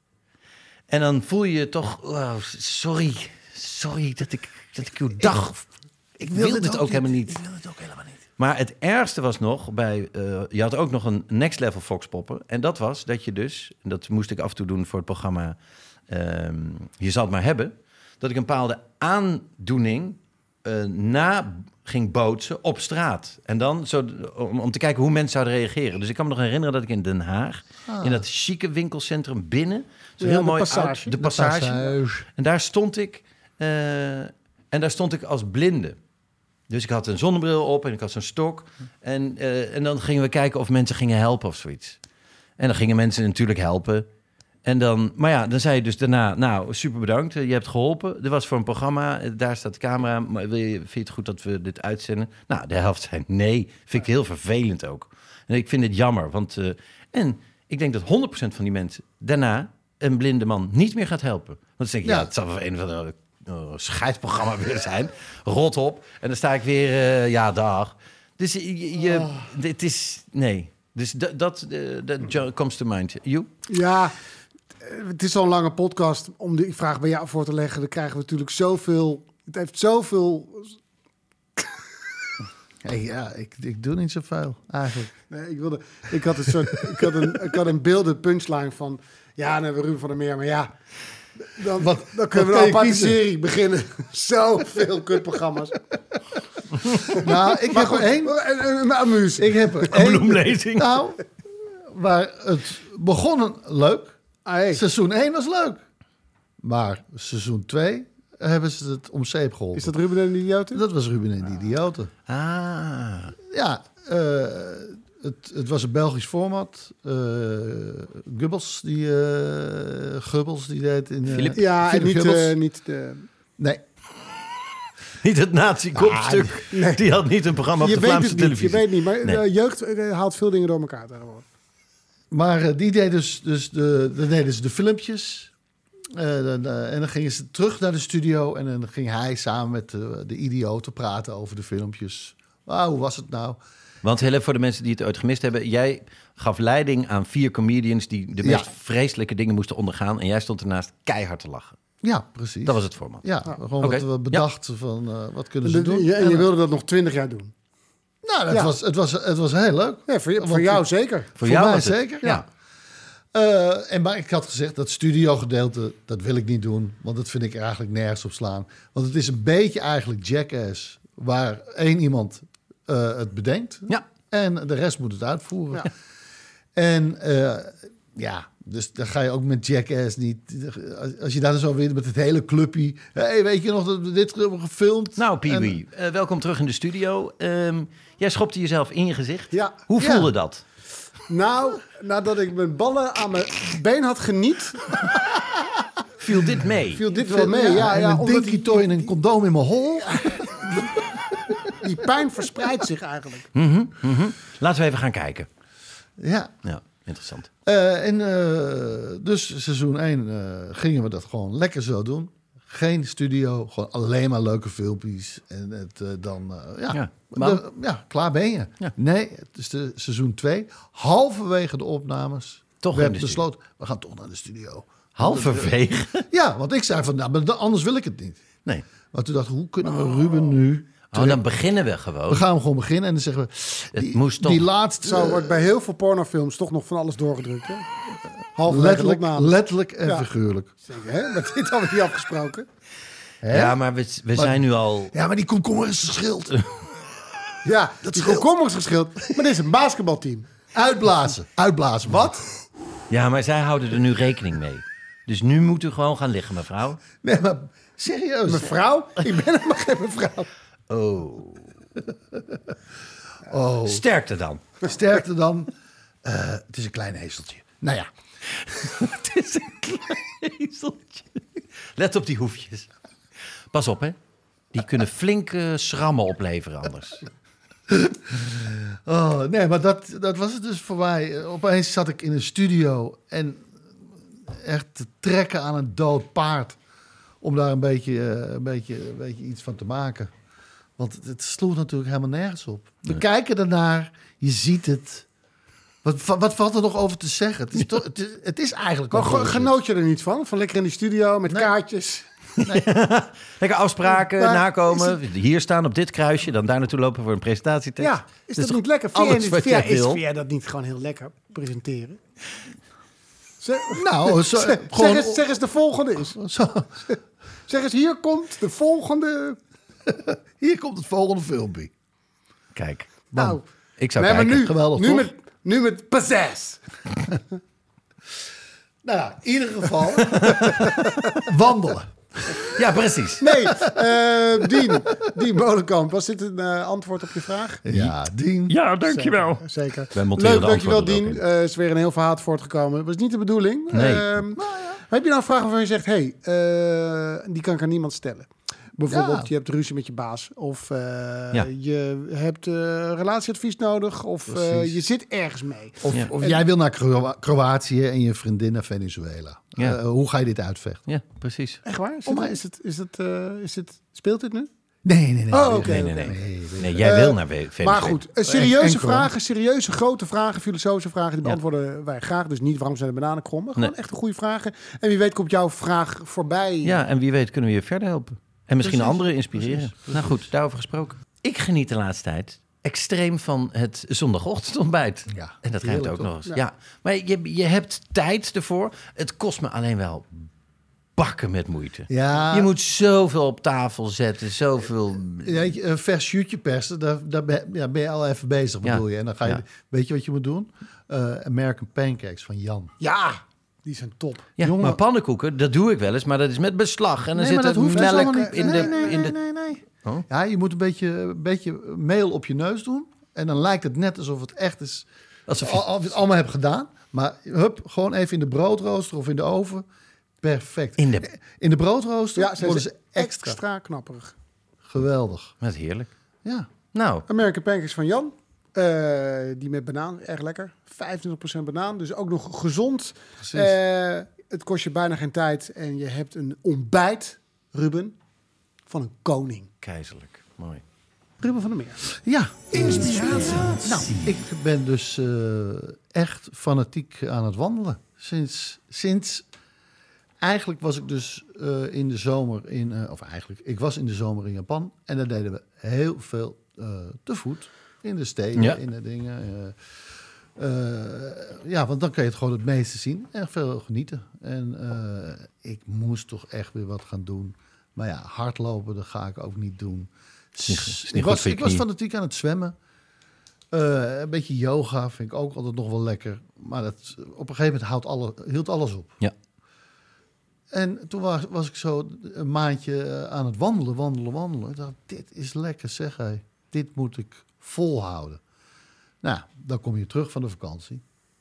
En dan voel je je toch, oh, sorry, sorry dat ik, dat ik uw dag... Ik, ik wil, wil dit ook, ook helemaal niet. Ik wil het ook helemaal niet. Maar het ergste was nog, bij, uh, je had ook nog een next level Voxpoppen. En dat was dat je dus, en dat moest ik af en toe doen voor het programma... Um, je zal het maar hebben, dat ik een bepaalde aandoening uh, na ging bootsen op straat. En dan zo, om, om te kijken hoe mensen zouden reageren. Dus ik kan me nog herinneren dat ik in Den Haag, ah. in dat chique winkelcentrum binnen, zo ja, heel de mooi passage. Oud, de, de passage. passage. En daar stond ik, uh, en daar stond ik als blinde. Dus ik had een zonnebril op en ik had zo'n stok. En, uh, en dan gingen we kijken of mensen gingen helpen of zoiets. En dan gingen mensen natuurlijk helpen. En dan, maar ja, dan zei je dus daarna, nou, super bedankt, je hebt geholpen. Er was voor een programma, daar staat de camera, maar wil je, vind je het goed dat we dit uitzenden? Nou, de helft zei nee, vind ik heel vervelend ook. En ik vind het jammer, want... Uh, en ik denk dat honderd procent van die mensen daarna een blinde man niet meer gaat helpen. Want dan denk ik, ja, ja het zal wel een van de uh, scheidsprogramma weer zijn. Rot op. En dan sta ik weer, uh, ja, dag. Dus je, je oh. het is, nee. Dus dat, dat uh, comes to mind. You? Ja... Het is zo'n lange podcast. Om die vraag bij jou voor te leggen, dan krijgen we natuurlijk zoveel... Het heeft zoveel... Hey, ja, ik, ik doe niet zoveel, eigenlijk. Nee, ik wilde... Ik had een soort... ik, had een, ik had een beelden punchline van... Ja, dan hebben we Ruben van der Meer, maar ja... Dan, wat, dan kunnen we een aparte serie beginnen. Zoveel kutprogramma's. Nou, ik heb er één... Een, een amuse. Ik heb er een één... bloemlezing. Nou, waar het begonnen leuk... Ah, hey. Seizoen één was leuk. Maar seizoen twee hebben ze het om zeep geholpen. Is dat Ruben en de Idioten? Dat was Ruben en de Idioten. Ah. Ja, uh, het, het was een Belgisch format. Uh, Gubbels, die, uh, Gubbels, die deed in... Uh, Philip? Ja, Philip en niet, Gubbels. uh, niet de... Nee. Niet het nazi-kopstuk. Ah, nee. Die had niet een programma op je de weet Vlaamse het televisie. Niet, je weet niet, maar nee. de jeugd uh, haalt veel dingen door elkaar tegenwoordig. Maar uh, die deed dus, dus de, dan deden ze de filmpjes. Uh, de, de, en dan gingen ze terug naar de studio. En dan ging hij samen met de, de idioten praten over de filmpjes. Ah, hoe was het nou? Want heel even voor de mensen die het ooit gemist hebben. Jij gaf leiding aan vier comedians die de meest ja. vreselijke dingen moesten ondergaan. En jij stond ernaast keihard te lachen. Ja, precies. Dat was het format. Ja, ja. gewoon okay. wat we bedacht ja. van uh, wat kunnen ze de, doen. Ja, en je wilde dat nog twintig jaar doen. Nou, het, ja. was, het, was, het was heel leuk. Ja, voor, voor jou het, zeker. Voor, voor jou mij was zeker, ja. ja. Uh, en maar ik had gezegd, dat studiogedeelte, dat wil ik niet doen. Want dat vind ik eigenlijk nergens op slaan. Want het is een beetje eigenlijk Jackass, waar één iemand uh, het bedenkt. Ja. En de rest moet het uitvoeren. Ja. En uh, ja, dus dan ga je ook met Jackass niet... Als je daar zo weer met het hele clubje... Hey, weet je nog dat we dit hebben gefilmd? Nou, Pee-wee, en... uh, welkom terug in de studio. Um, jij schopte jezelf in je gezicht. Ja. Hoe voelde ja. dat? Nou, nadat ik mijn ballen aan mijn been had geniet... Viel dit mee? Viel dit wel mee, ja. ja, en ja een dinky toy en een condoom in mijn hol. Die pijn verspreidt zich eigenlijk. Mm-hmm, mm-hmm. Laten we even gaan kijken. Ja. Ja, interessant. Uh, en uh, dus seizoen één uh, gingen we dat gewoon lekker zo doen. Geen studio, gewoon alleen maar leuke filmpjes. En het, uh, dan, uh, ja, ja, de, ja, klaar ben je. Ja. Nee, het is de seizoen twee. Halverwege de opnames toch werd besloten, we gaan toch naar de studio. Halverwege? Ja, want ik zei van, nou, maar anders wil ik het niet. Nee. Maar toen dacht ik, hoe kunnen we Ruben nu... Oh, dan beginnen we gewoon. We gaan hem gewoon beginnen en dan zeggen we... Het Die, moest toch... die laatste... Zo wordt bij heel veel pornofilms toch nog van alles doorgedrukt. Hè? Halverwege de letterlijk, opname. letterlijk en Ja. figuurlijk. Zeker, hè? Maar dit hadden we niet afgesproken. Hè? Ja, maar we, we zijn nu al... Ja, maar die komkommer is geschild. Ja, dat die komkommers geschild. Maar dit is een basketbalteam. Uitblazen. Uitblazen. Wat? Ja, maar zij houden er nu rekening mee. Dus nu moeten we gewoon gaan liggen, mevrouw. Nee, maar serieus. Mevrouw? Ik ben helemaal geen mevrouw. Oh. Oh, Sterkte dan. sterkte dan. Uh, het is een klein ezeltje. Nou ja. Het is een klein ezeltje. Let op die hoefjes. Pas op, hè. Die kunnen flinke schrammen opleveren anders. Oh, nee, maar dat, dat was het dus voor mij. Opeens zat ik in een studio en echt te trekken aan een dood paard. Om daar een beetje, uh, een beetje, een beetje iets van te maken. Want het, het sloeg natuurlijk helemaal nergens op. We Nee. kijken ernaar, je ziet het. Wat, wat valt er nog over te zeggen? Het is, toch, het is, het is eigenlijk Maar al ge- bullshit. genoot je er niet van? Van lekker in die studio met Nee. kaartjes. Lekker afspraken, Maar nakomen. Hier staan op dit kruisje. Dan daar naartoe lopen voor een presentatietekst. Ja, is Dat dat niet lekker? Vind alles jij, wat vind, jij, jij is, wil. vind jij dat niet gewoon heel lekker presenteren? Zeg, Nou, zo, zeg, gewoon... zeg, eens, zeg eens de volgende is. Zo, Zeg eens, hier komt de volgende. hier komt het volgende filmpje. Kijk, Nou, ik zou nee, maar kijken. nu, Geweldig, nu, toch? met, nu met Pizzazz. Nou ja, in ieder geval... wandelen. Ja, precies. Nee, eh Dien, Dien Molenkamp, was dit een uh, antwoord op je vraag? Ja, Dien. Ja, dankjewel. Zeker. Wij monteren Leuk, de dankjewel antwoorden Dien. er ook Er is weer een heel verhaal voortgekomen. Dat was niet de bedoeling. Nee. Ehm, Heb je nou een vraag waarvan je zegt, hé, hey, uh, die kan ik aan niemand stellen? Bijvoorbeeld, Ja. je hebt ruzie met je baas. Of uh, Ja. je hebt uh, relatieadvies nodig. Of uh, Precies. je zit ergens mee. Of, Ja. of jij wil naar Kro- Kroatië en je vriendin naar Venezuela. Ja. Uh, hoe ga je dit uitvechten? Ja, precies. Echt waar? Is Om- het, is het, is het, uh, is het, speelt dit nu? Nee, nee, nee. Oh, nee, oké. Nee, nee, oké. nee. nee, nee. Nee, jij Eh, wil naar Venezuela. Maar goed, uh, serieuze en vragen, serieuze grote vragen, filosofische vragen, die Ja. beantwoorden wij graag. Dus niet waarom zijn de bananen krom, maar gewoon Nee. echt een goede vragen. En wie weet komt jouw vraag voorbij. Ja, en wie weet kunnen we je verder helpen. En misschien Precies, anderen inspireren. precies, precies. Nou goed, daarover gesproken. Ik geniet de laatste tijd extreem van het zondagochtendontbijt. Ja, En dat rijmt heerlijk, ook toch? nog eens. Ja. Ja. Maar je, je hebt tijd ervoor. Het kost me alleen wel bakken met moeite. Ja, Je moet zoveel op tafel zetten, zoveel... weet je, een vers shootje persen, daar, daar ben, ja, ben je al even bezig, Ja. bedoel je. En dan ga je, Ja. weet je wat je moet doen? Uh, American Pancakes van Jan. Ja, die zijn top. Ja, Jongen. maar pannenkoeken, dat doe ik wel eens, maar dat is met beslag. En dan Nee, maar zit dat er hoeft dus melk allemaal niet. in de... Nee, nee, in de... nee, nee, nee. Oh? Ja, je moet een beetje, een beetje meel op je neus doen. En dan lijkt het net alsof het echt is. Alsof je- Alsof je het allemaal hebt gedaan. Maar hup, gewoon even in de broodrooster of in de oven. Perfect. In de... In de broodrooster Ja, ze worden zijn ze extra. extra knapperig. Geweldig. Wat heerlijk. Ja. Nou, American Pancakes van Jan. Uh, die met banaan, erg lekker. vijfentwintig procent banaan, dus ook nog gezond. Precies. Uh, het kost je bijna geen tijd. En je hebt een ontbijt, Ruben, van een koning. keizerlijk. Mooi. Ruben van der Meer. Ja. Inspiratie. Nou, ik ben dus uh, echt fanatiek aan het wandelen. Sinds, sinds eigenlijk was ik dus uh, in de zomer in, uh, of eigenlijk, ik was in de zomer in Japan en daar deden we heel veel uh, te voet in de steden, Ja. in de dingen. Uh, uh, ja, want dan kan je het gewoon het meeste zien en veel genieten. En uh, ik moest toch echt weer wat gaan doen. Maar ja, hardlopen, dat ga ik ook niet doen. Is niet, is niet ik goed was, voor je ik was knie. fanatiek aan het zwemmen. Uh, een beetje yoga vind ik ook altijd nog wel lekker. Maar dat, op een gegeven moment houdt alle, hield alles op. Ja. En toen was, was ik zo een maandje aan het wandelen, wandelen, wandelen. Ik dacht, dit is lekker, zeg hij. Dit moet ik volhouden. Nou, dan kom je terug van de vakantie.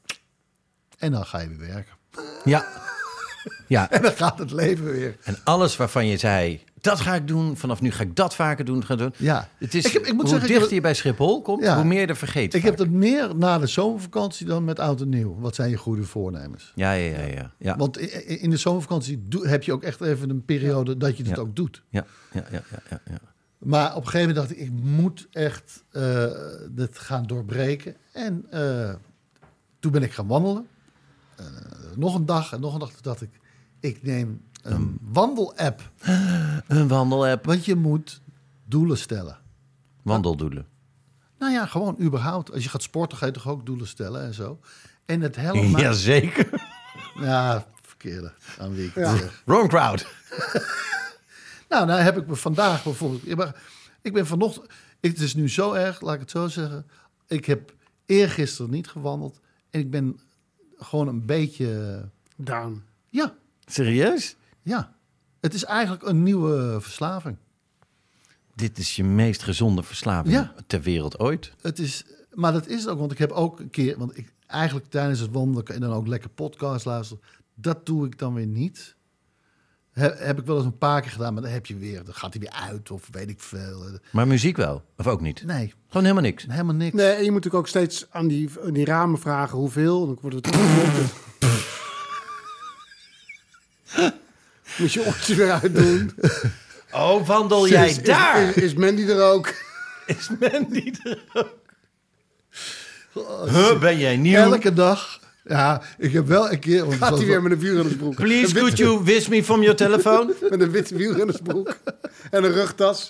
En dan ga je weer werken. Ja. Ja. En dan gaat het leven weer. En alles waarvan je zei, dat ga ik doen. Vanaf nu ga ik dat vaker doen. Ga doen. Ja. Het is, Ik heb- ik moet hoe zeggen, ik dichter heb- je bij Schiphol komt, Ja. hoe meer je er vergeet. Ik heb vaak. het meer na de zomervakantie dan met oud en nieuw. Wat zijn je goede voornemens? Ja, ja, ja. ja. ja. Want i- i- in de zomervakantie doe- heb je ook echt even een periode dat je het Ja. ook doet. ja, ja, ja, ja, ja, ja. Maar op een gegeven moment dacht ik, ik moet echt uh, dit gaan doorbreken. En uh, toen ben ik gaan wandelen. Uh, nog een dag en nog een dag. Toen dacht ik, ik neem een wandelapp. Een wandelapp. Want je moet doelen stellen. Wandeldoelen. Nou ja, gewoon überhaupt. Als je gaat sporten, ga je toch ook doelen stellen en zo. En het helpt mij... Jazeker. Ja, verkeerde. Aan wie ik het Ja. zeg. Wrong crowd. Nou, nou heb ik me vandaag bijvoorbeeld... Ik ben, ik ben vanochtend... Ik, het is nu zo erg, laat ik het zo zeggen. Ik heb eergisteren niet gewandeld. En ik ben gewoon een beetje... Down. Ja, Serieus? ja. Het is eigenlijk een nieuwe verslaving. Dit is je meest gezonde verslaving Ja. ter wereld ooit. Het is, maar dat is het ook, want ik heb ook een keer... Want ik eigenlijk tijdens het wandelen en dan ook lekker podcast luisteren. Dat doe ik dan weer niet. He, heb ik wel eens een paar keer gedaan, maar dan heb je weer... Dan gaat hij weer uit of weet ik veel. Maar muziek wel? Of ook niet? Nee, Gewoon helemaal niks? helemaal niks. Nee, en je moet natuurlijk ook steeds aan die, aan die ramen vragen hoeveel. En dan wordt het teruggeklopt. Moet je oortje weer uitdoen. Oh, wandel jij is, daar? Is, is, is Mandy er ook? Is Mandy er ook? Huh, ben jij nieuw? Elke dag. Ja, ik heb wel een keer... want Gaat het hij was weer met een wielrennersbroek. Please, Een could witte- you wish me from your telephone? Met een witte wielrennersbroek. En een rugtas.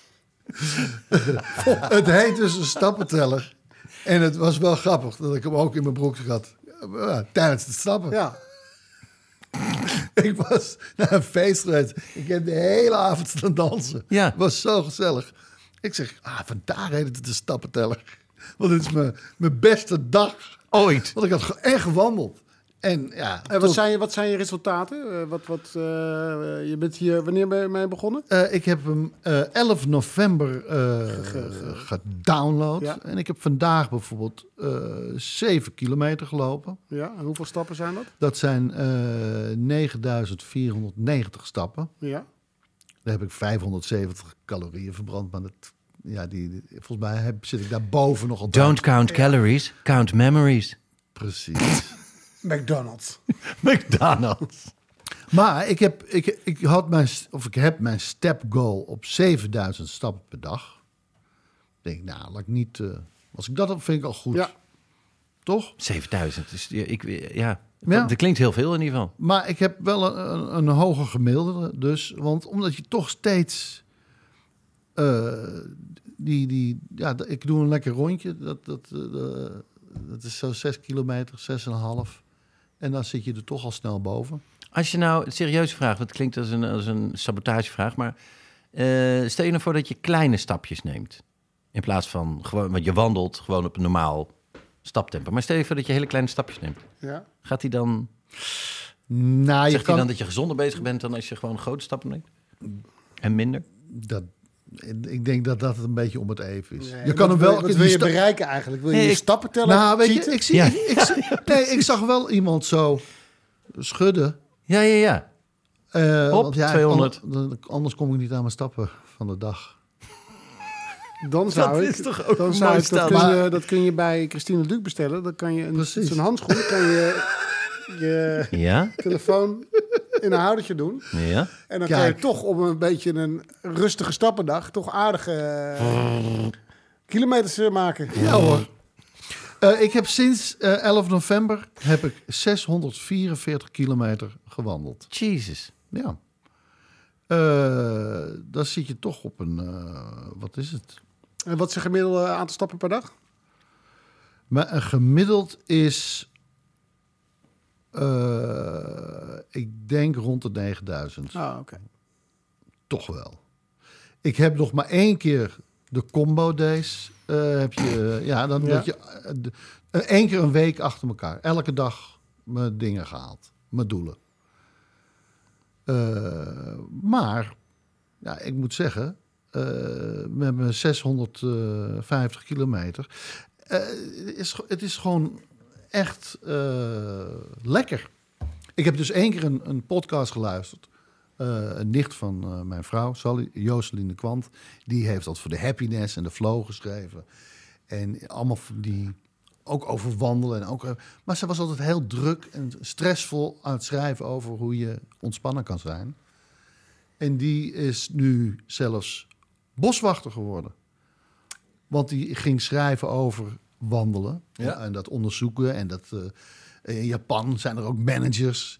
Het heet dus een stappenteller. En het was wel grappig dat ik hem ook in mijn broek had. Ja, tijdens het stappen. Ja. Ik was naar een feest geweest. Ik heb de hele avond staan dansen. Ja. Het was zo gezellig. Ik zeg, ah, vandaar heet het de stappenteller. Want het is mijn, mijn beste dag. Ooit. Want ik had ge- echt gewandeld. En ja, En wat tot- zijn, je- wat zijn je resultaten? Uh, wat, wat, uh, je bent hier, wanneer ben je mee begonnen? Uh, ik heb hem uh, elf november uh, gedownload. Ja. En ik heb vandaag bijvoorbeeld uh, zeven kilometer gelopen. Ja, en hoeveel stappen zijn dat? Dat zijn uh, negenduizend vierhonderdnegentig stappen. Ja. Daar heb ik vijfhonderdzeventig calorieën verbrand. Maar dat, ja, die, die- volgens mij heb, zit ik daar boven nog altijd. Don't count calories, count memories. Precies. McDonald's. McDonald's. Maar ik heb, ik, ik had mijn, of ik heb mijn step goal op zevenduizend stappen per dag. Ik denk, nou, laat ik niet... Uh, als ik dat heb, vind ik al goed. Ja. Toch? zevenduizend. Dus, ja, ik, ja, Ja. dat klinkt heel veel in ieder geval. Maar ik heb wel een, een, een hoger gemiddelde. Dus, want omdat je toch steeds... Uh, die, die, ja, ik doe een lekker rondje. Dat, dat, uh, dat is zo zes kilometer, zes en een half. En dan zit je er toch al snel boven. Als je nou, een serieuze vraag, want het klinkt als een, als een sabotagevraag, maar uh, stel je nou voor dat je kleine stapjes neemt. In plaats van gewoon, want je wandelt gewoon op een normaal staptempo. Maar stel je voor dat je hele kleine stapjes neemt. Ja. Gaat hij dan, Nou, je zegt kan, hij dan dat je gezonder bezig bent dan als je gewoon grote stappen neemt? En minder? dat, ik denk dat dat een beetje om het even is. Nee, je kan wat hem wel... Wil, wat die wil je sta- bereiken eigenlijk? Wil je Nee, je ik- stappen tellen? Nou, weet je, cheaten? ik, zie, Ja. ik, ik- nee, ik zag wel iemand zo schudden. Ja, ja, ja. Uh, Hop, want ja, tweehonderd. Anders, anders kom ik niet aan mijn stappen van de dag. Dan zou Dat ik, is toch ook dan een zou mooi ik, dat, stel. kun Maar- je, dat kun je bij Christine Duc bestellen. Dan kan je een, Precies. zo'n handschoen, kan je je Ja, telefoon in een houdertje doen. ja. En dan Kijk. kan je toch op een beetje een rustige stappendag toch aardige uh, kilometers uh, maken. Ja hoor. Uh, ik heb sinds uh, elf november heb ik zeshonderdvierenveertig kilometer gewandeld. Jesus. Ja. Uh, dan zit je toch op een... Uh, wat is het? En wat is je gemiddelde aantal stappen per dag? Maar een gemiddeld is... Uh, ik denk rond de negenduizend. Ah, oké. Okay. Toch wel. Ik heb nog maar één keer de combo days. Uh, heb je, uh, ja, dan Ja. dat je uh, de, uh, één keer een week achter elkaar. Elke dag mijn dingen gehaald. Mijn doelen. Uh, maar, ja, ik moet zeggen, uh, met mijn zeshonderdvijftig kilometer, uh, het, is, het is gewoon echt uh, lekker. Ik heb dus één keer een, een podcast geluisterd. Uh, een nicht van uh, mijn vrouw, Sally, Joseline Kwant, die heeft dat voor de Happiness en de Flow geschreven. En allemaal van die, ook over wandelen. En ook, uh, maar ze was altijd heel druk en stressvol aan het schrijven over hoe je ontspannen kan zijn. En die is nu zelfs boswachter geworden. Want die ging schrijven over wandelen. Ja. En dat onderzoeken. En dat, uh, in Japan zijn er ook managers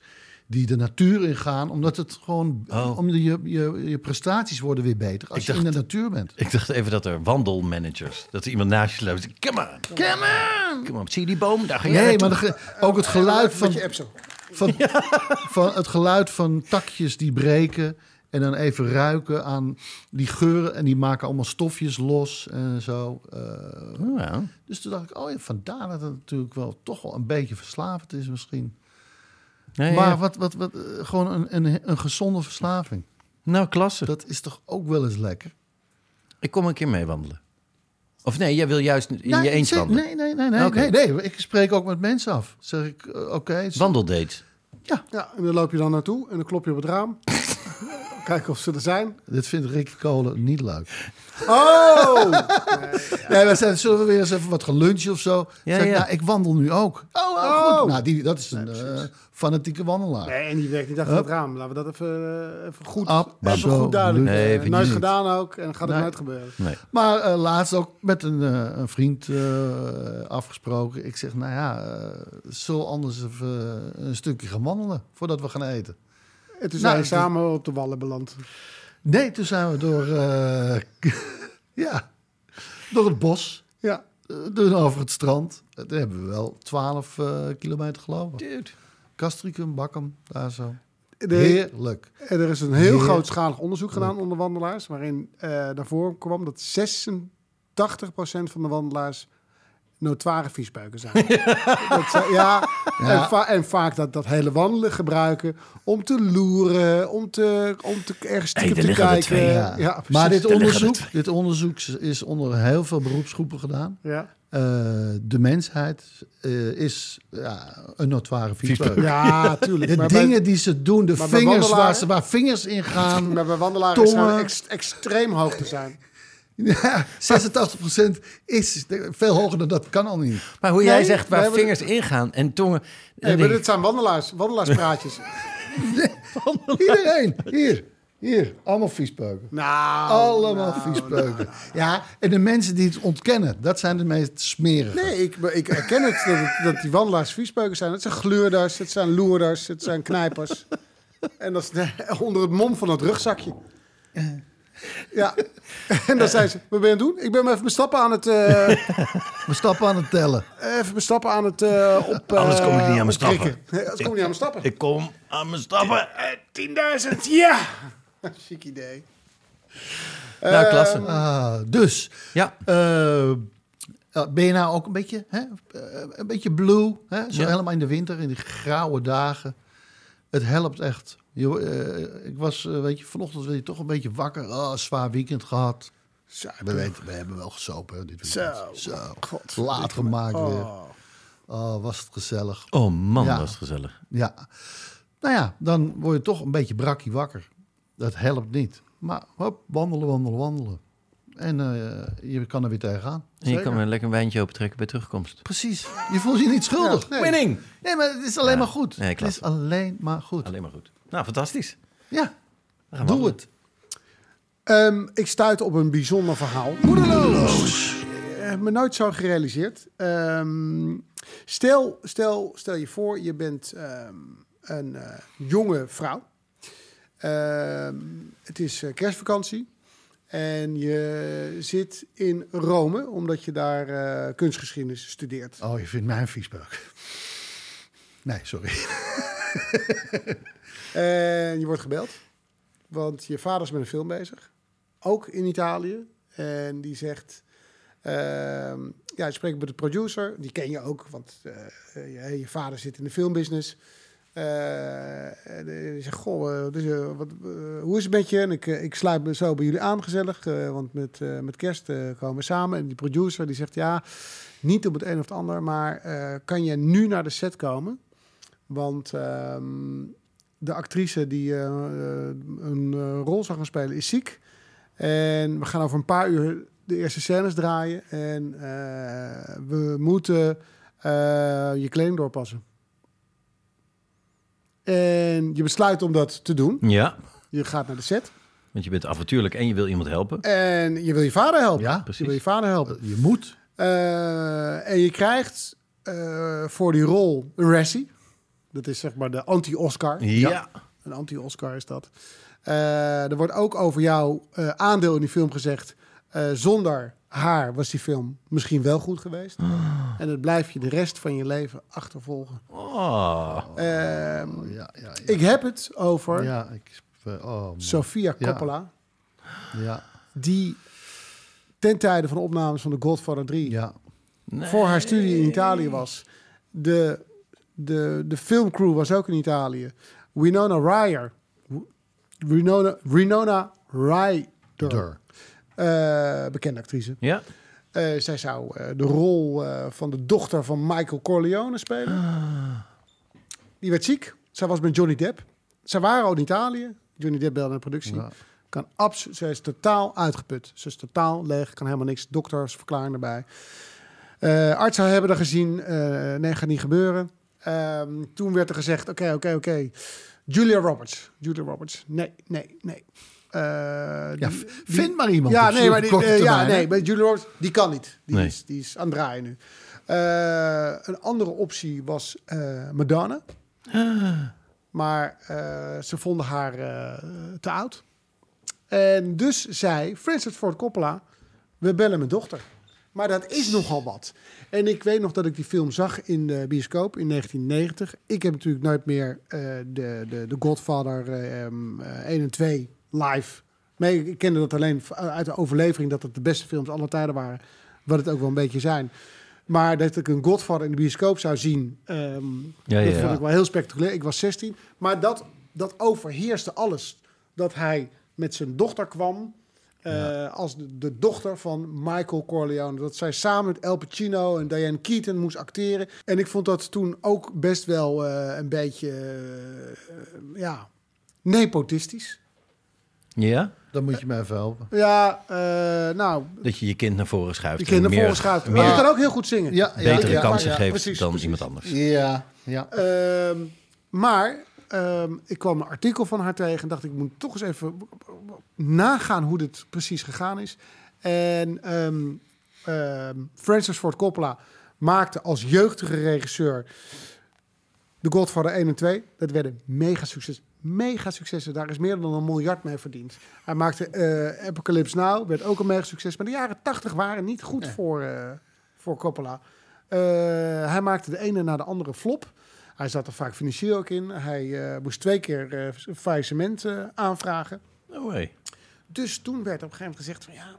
die de natuur ingaan, omdat het gewoon, Oh. om je, je, je prestaties worden weer beter als Ik je dacht- in de natuur bent. Ik dacht even dat er wandelmanagers, dat er iemand naast je loopt. Come on, come on, come on. Zie je die boom? Daar ga jij Nee, naartoe. maar de ge- ook het geluid van, Met je app zo. van, van het geluid van takjes die breken en dan even ruiken aan die geuren en die maken allemaal stofjes los en zo. Eh, Oh, ja. dus toen dacht ik, oh ja, vandaar dat het natuurlijk wel toch wel een beetje verslavend is misschien. Ja, ja. Maar wat, wat, wat, eh, gewoon een, een, een gezonde verslaving. Nou, klasse. Dat is toch ook wel eens lekker? Ik kom een keer mee wandelen. Of nee, jij wil juist in Nee, je eentje zeg- wandelen. Nee, nee, nee, nee, Oké. nee, nee. Ik spreek ook met mensen af. Zeg ik, eh, oké. zo- Wandeldate. Ja, Ja, en dan loop je dan naartoe en dan klop je op het raam. Kijken of ze er zijn. dit vindt Ricky Kolen niet leuk. Oh! Nee, we zeiden, zullen we weer eens even wat gaan lunchen of zo? Ja, zeg ik, ja. nou, ik wandel nu ook. Oh, oh, Oh. goed. Nou, die, dat is een eh, fanatieke wandelaar. Nee, en die werkt niet achter Hup. het raam. Laten we dat even, eh, even, goed, Absoluut. even goed duidelijk Nee, maken. vind je Nooit niet. gedaan ook en gaat het Nee. nooit gebeuren. Nee. Maar eh, laatst ook met een, eh, een vriend eh, afgesproken. Ik zeg, nou ja, eh zullen we anders even eh, een stukje gaan wandelen voordat we gaan eten? En toen Nou, zijn we dat- samen op de wallen beland. Nee, toen zijn we door, eh, ja, door het bos, Ja. eh, door over het strand. Daar hebben we wel twaalf eh, kilometer gelopen. Dude. Castricum, Bakkum, daar zo. De, Heerlijk. en er is een heel Heer- grootschalig onderzoek gedaan onder wandelaars, waarin eh naar voren kwam dat zesentachtig procent van de wandelaars notoire viesbuiken zijn. dat zijn ja, Ja. En, va- en vaak dat, dat hele wandelen gebruiken om te loeren, om, te, om te ergens Hey, stiekem er te liggen er kijken. twee, ja. Ja. precies. Maar dit Daar liggen er onderzoek, twee. dit onderzoek is onder heel veel beroepsgroepen gedaan. Ja. Eh, de mensheid eh, is ja, een notoire viesbeuk. Ja, tuurlijk. De maar dingen bij, die ze doen, de maar bij vingers waar, wandelaren- ze, waar vingers in gaan. maar bij wandelaren is tongen. het ex- extreem hoog te zijn. Ja, zesentachtig procent is veel hoger dan dat, kan al niet. Maar hoe Nee, jij zegt waar nee, maar- vingers ingaan en tongen. dan Nee, maar denk ik, dit zijn wandelaars, wandelaarspraatjes. Iedereen, hier, hier, allemaal viespeuken. nou, Allemaal nou, viespeuken. Ja, en de mensen die het ontkennen, dat zijn de meest smerige. Nee, ik, ik herken het dat, het, dat die wandelaars viespeuken zijn. Het zijn gluurders, het zijn loerders, het zijn knijpers. En dat is de- onder het mom van het rugzakje. Ja, en dan zijn ze, wat ben je aan het doen? Ik ben me even mijn stappen aan het... eh, We stappen aan het tellen. even mijn stappen aan het eh op... eh, Anders kom ik niet aan mijn stappen. opkrikken. Nee, anders kom ik niet aan mijn stappen. Ik kom aan mijn stappen. tienduizend, ja! Chic idee. Nou, klasse. Ah, dus, Ja. eh, eh, ben je nou ook een beetje, hè, eh, een beetje blue? Hè? Zo Ja. helemaal in de winter, in die grauwe dagen. Het helpt echt. Je, eh, ik was, eh, weet je, vanochtend werd je toch een beetje wakker. Oh, zwaar weekend gehad. Zo, We, weten, we hebben wel gesopen hè, dit weekend. Zo. Zo. God, Laat gemaakt weer. Oh. Oh, was het gezellig. Oh man, Ja. was het gezellig. Ja. Nou ja, dan word je toch een beetje brakkie wakker. Dat helpt niet. Maar hop, wandelen, wandelen, wandelen. En eh, je kan er weer tegenaan. En je kan weer lekker een wijntje opentrekken bij terugkomst. Precies. Je voelt je niet schuldig. Nee. Winning! Nee, maar het is alleen Ja. maar goed. Nee, het klasse. is alleen maar goed. Alleen maar goed. Nou, fantastisch. Ja, We gaan doe wandelen. het. Ehm, ik stuitte op een bijzonder verhaal. Moedeloos. Uh, me nooit zo gerealiseerd. Ehm, stel, stel, stel je voor, je bent ehm, een eh, jonge vrouw. Ehm, het is eh, kerstvakantie. En je zit in Rome, omdat je daar eh, kunstgeschiedenis studeert. Oh, je vindt mij een viespeuk. Nee, sorry. En je wordt gebeld, want je vader is met een film bezig. Ook in Italië. En die zegt... ehm, ja, je spreekt met de producer. Die ken je ook, want eh, je, je vader zit in de filmbusiness. Eh, en die zegt, goh, eh, dus, eh, wat, eh, hoe is het met je? En ik, eh, ik sluit me zo bij jullie aan, gezellig. eh, want met, eh, met kerst eh, komen we samen. En die producer die zegt, ja, niet op het een of het ander... maar eh, kan je nu naar de set komen? Want... ehm, de actrice die uh, een uh, rol zou gaan spelen is ziek. En we gaan over een paar uur de eerste scènes draaien. En uh, we moeten uh, je kleding doorpassen. En je besluit om dat te doen. Ja, Je gaat naar de set. want je bent avontuurlijk en je wil iemand helpen. En je wil je vader helpen. Ja, Je precies. wil je vader helpen. Je moet. Uh, en je krijgt uh, voor die rol een Razzie. Dat is zeg maar de anti-Oscar. Ja. Een anti-Oscar is dat. Uh, er wordt ook over jouw uh, aandeel in die film gezegd. Uh, zonder haar was die film misschien wel goed geweest. Oh. En dat blijf je de rest van je leven achtervolgen. Oh. Uh, ja, ja, ja. Ik heb het over ja, ik, oh, Sofia Coppola. Ja. ja. Die ten tijde van de opnames van The Godfather drie... Ja. Nee. voor haar studie in Italië was. De, de, de filmcrew was ook in Italië. Winona Ryder. Winona, Winona Ryder. Uh, bekende actrice. Ja. Uh, zij zou uh, de rol uh, van de dochter van Michael Corleone spelen. Ah. Die werd ziek. Zij was met Johnny Depp. Zij waren al in Italië. Johnny Depp belde naar de productie. Ja. Kan abs- zij is totaal uitgeput. Ze is totaal leeg. Kan helemaal niks. Dokters verklaren erbij. Uh, artsen hebben er gezien. Uh, nee, gaat niet gebeuren. Um, toen werd er gezegd, oké, okay, oké, okay, oké. Okay. Julia Roberts. Julia Roberts. Nee, nee, nee. Uh, ja, die, vind die, maar iemand. Ja, nee, maar die, uh, ja, termijn, nee, maar Julia Roberts, die kan niet. Die, nee. is, die is aan het draaien nu. Uh, een andere optie was uh, Madonna. Ah. Maar uh, ze vonden haar uh, te oud. En dus zei Francis Ford Coppola, we bellen mijn dochter. Maar dat is nogal wat. En ik weet nog dat ik die film zag in de bioscoop in negentien negentig. Ik heb natuurlijk nooit meer uh, de, de, de Godfather uh, um, uh, één en twee live mee. Ik kende dat alleen uit de overlevering dat het de beste films aller tijden waren. Wat het ook wel een beetje zijn. Maar dat ik een Godfather in de bioscoop zou zien, um, ja, ja, dat vond ik wel heel spectaculair. Ik was zestien. Maar dat, dat overheerste alles. Dat hij met zijn dochter kwam... Uh, ja. Als de, de dochter van Michael Corleone. Dat zij samen met Al Pacino en Diane Keaton moest acteren. En ik vond dat toen ook best wel uh, een beetje... Uh, ja, nepotistisch. Ja? Dan moet je me even helpen. Ja, uh, nou... Dat je je kind naar voren schuift. Je kind naar meer, voren schuift. Meer, maar je kan ook heel goed zingen. Ja, betere ja, kansen ja, ja, geeft precies, dan precies. iemand anders. Ja, ja. Uh, maar... Um, ik kwam een artikel van haar tegen en dacht ik moet toch eens even nagaan hoe dit precies gegaan is. En um, um, Francis Ford Coppola maakte als jeugdige regisseur The Godfather één en twee. Dat werden mega succes. Mega successen. Daar is meer dan een miljard mee verdiend. Hij maakte uh, Apocalypse Now. Werd ook een mega succes. Maar de jaren tachtig waren niet goed nee. voor, uh, voor Coppola. Uh, hij maakte de ene na de andere flop. Hij zat er vaak financieel ook in. Hij uh, moest twee keer uh, een faillissement uh, aanvragen. No way. Dus toen werd op een gegeven moment gezegd van ja,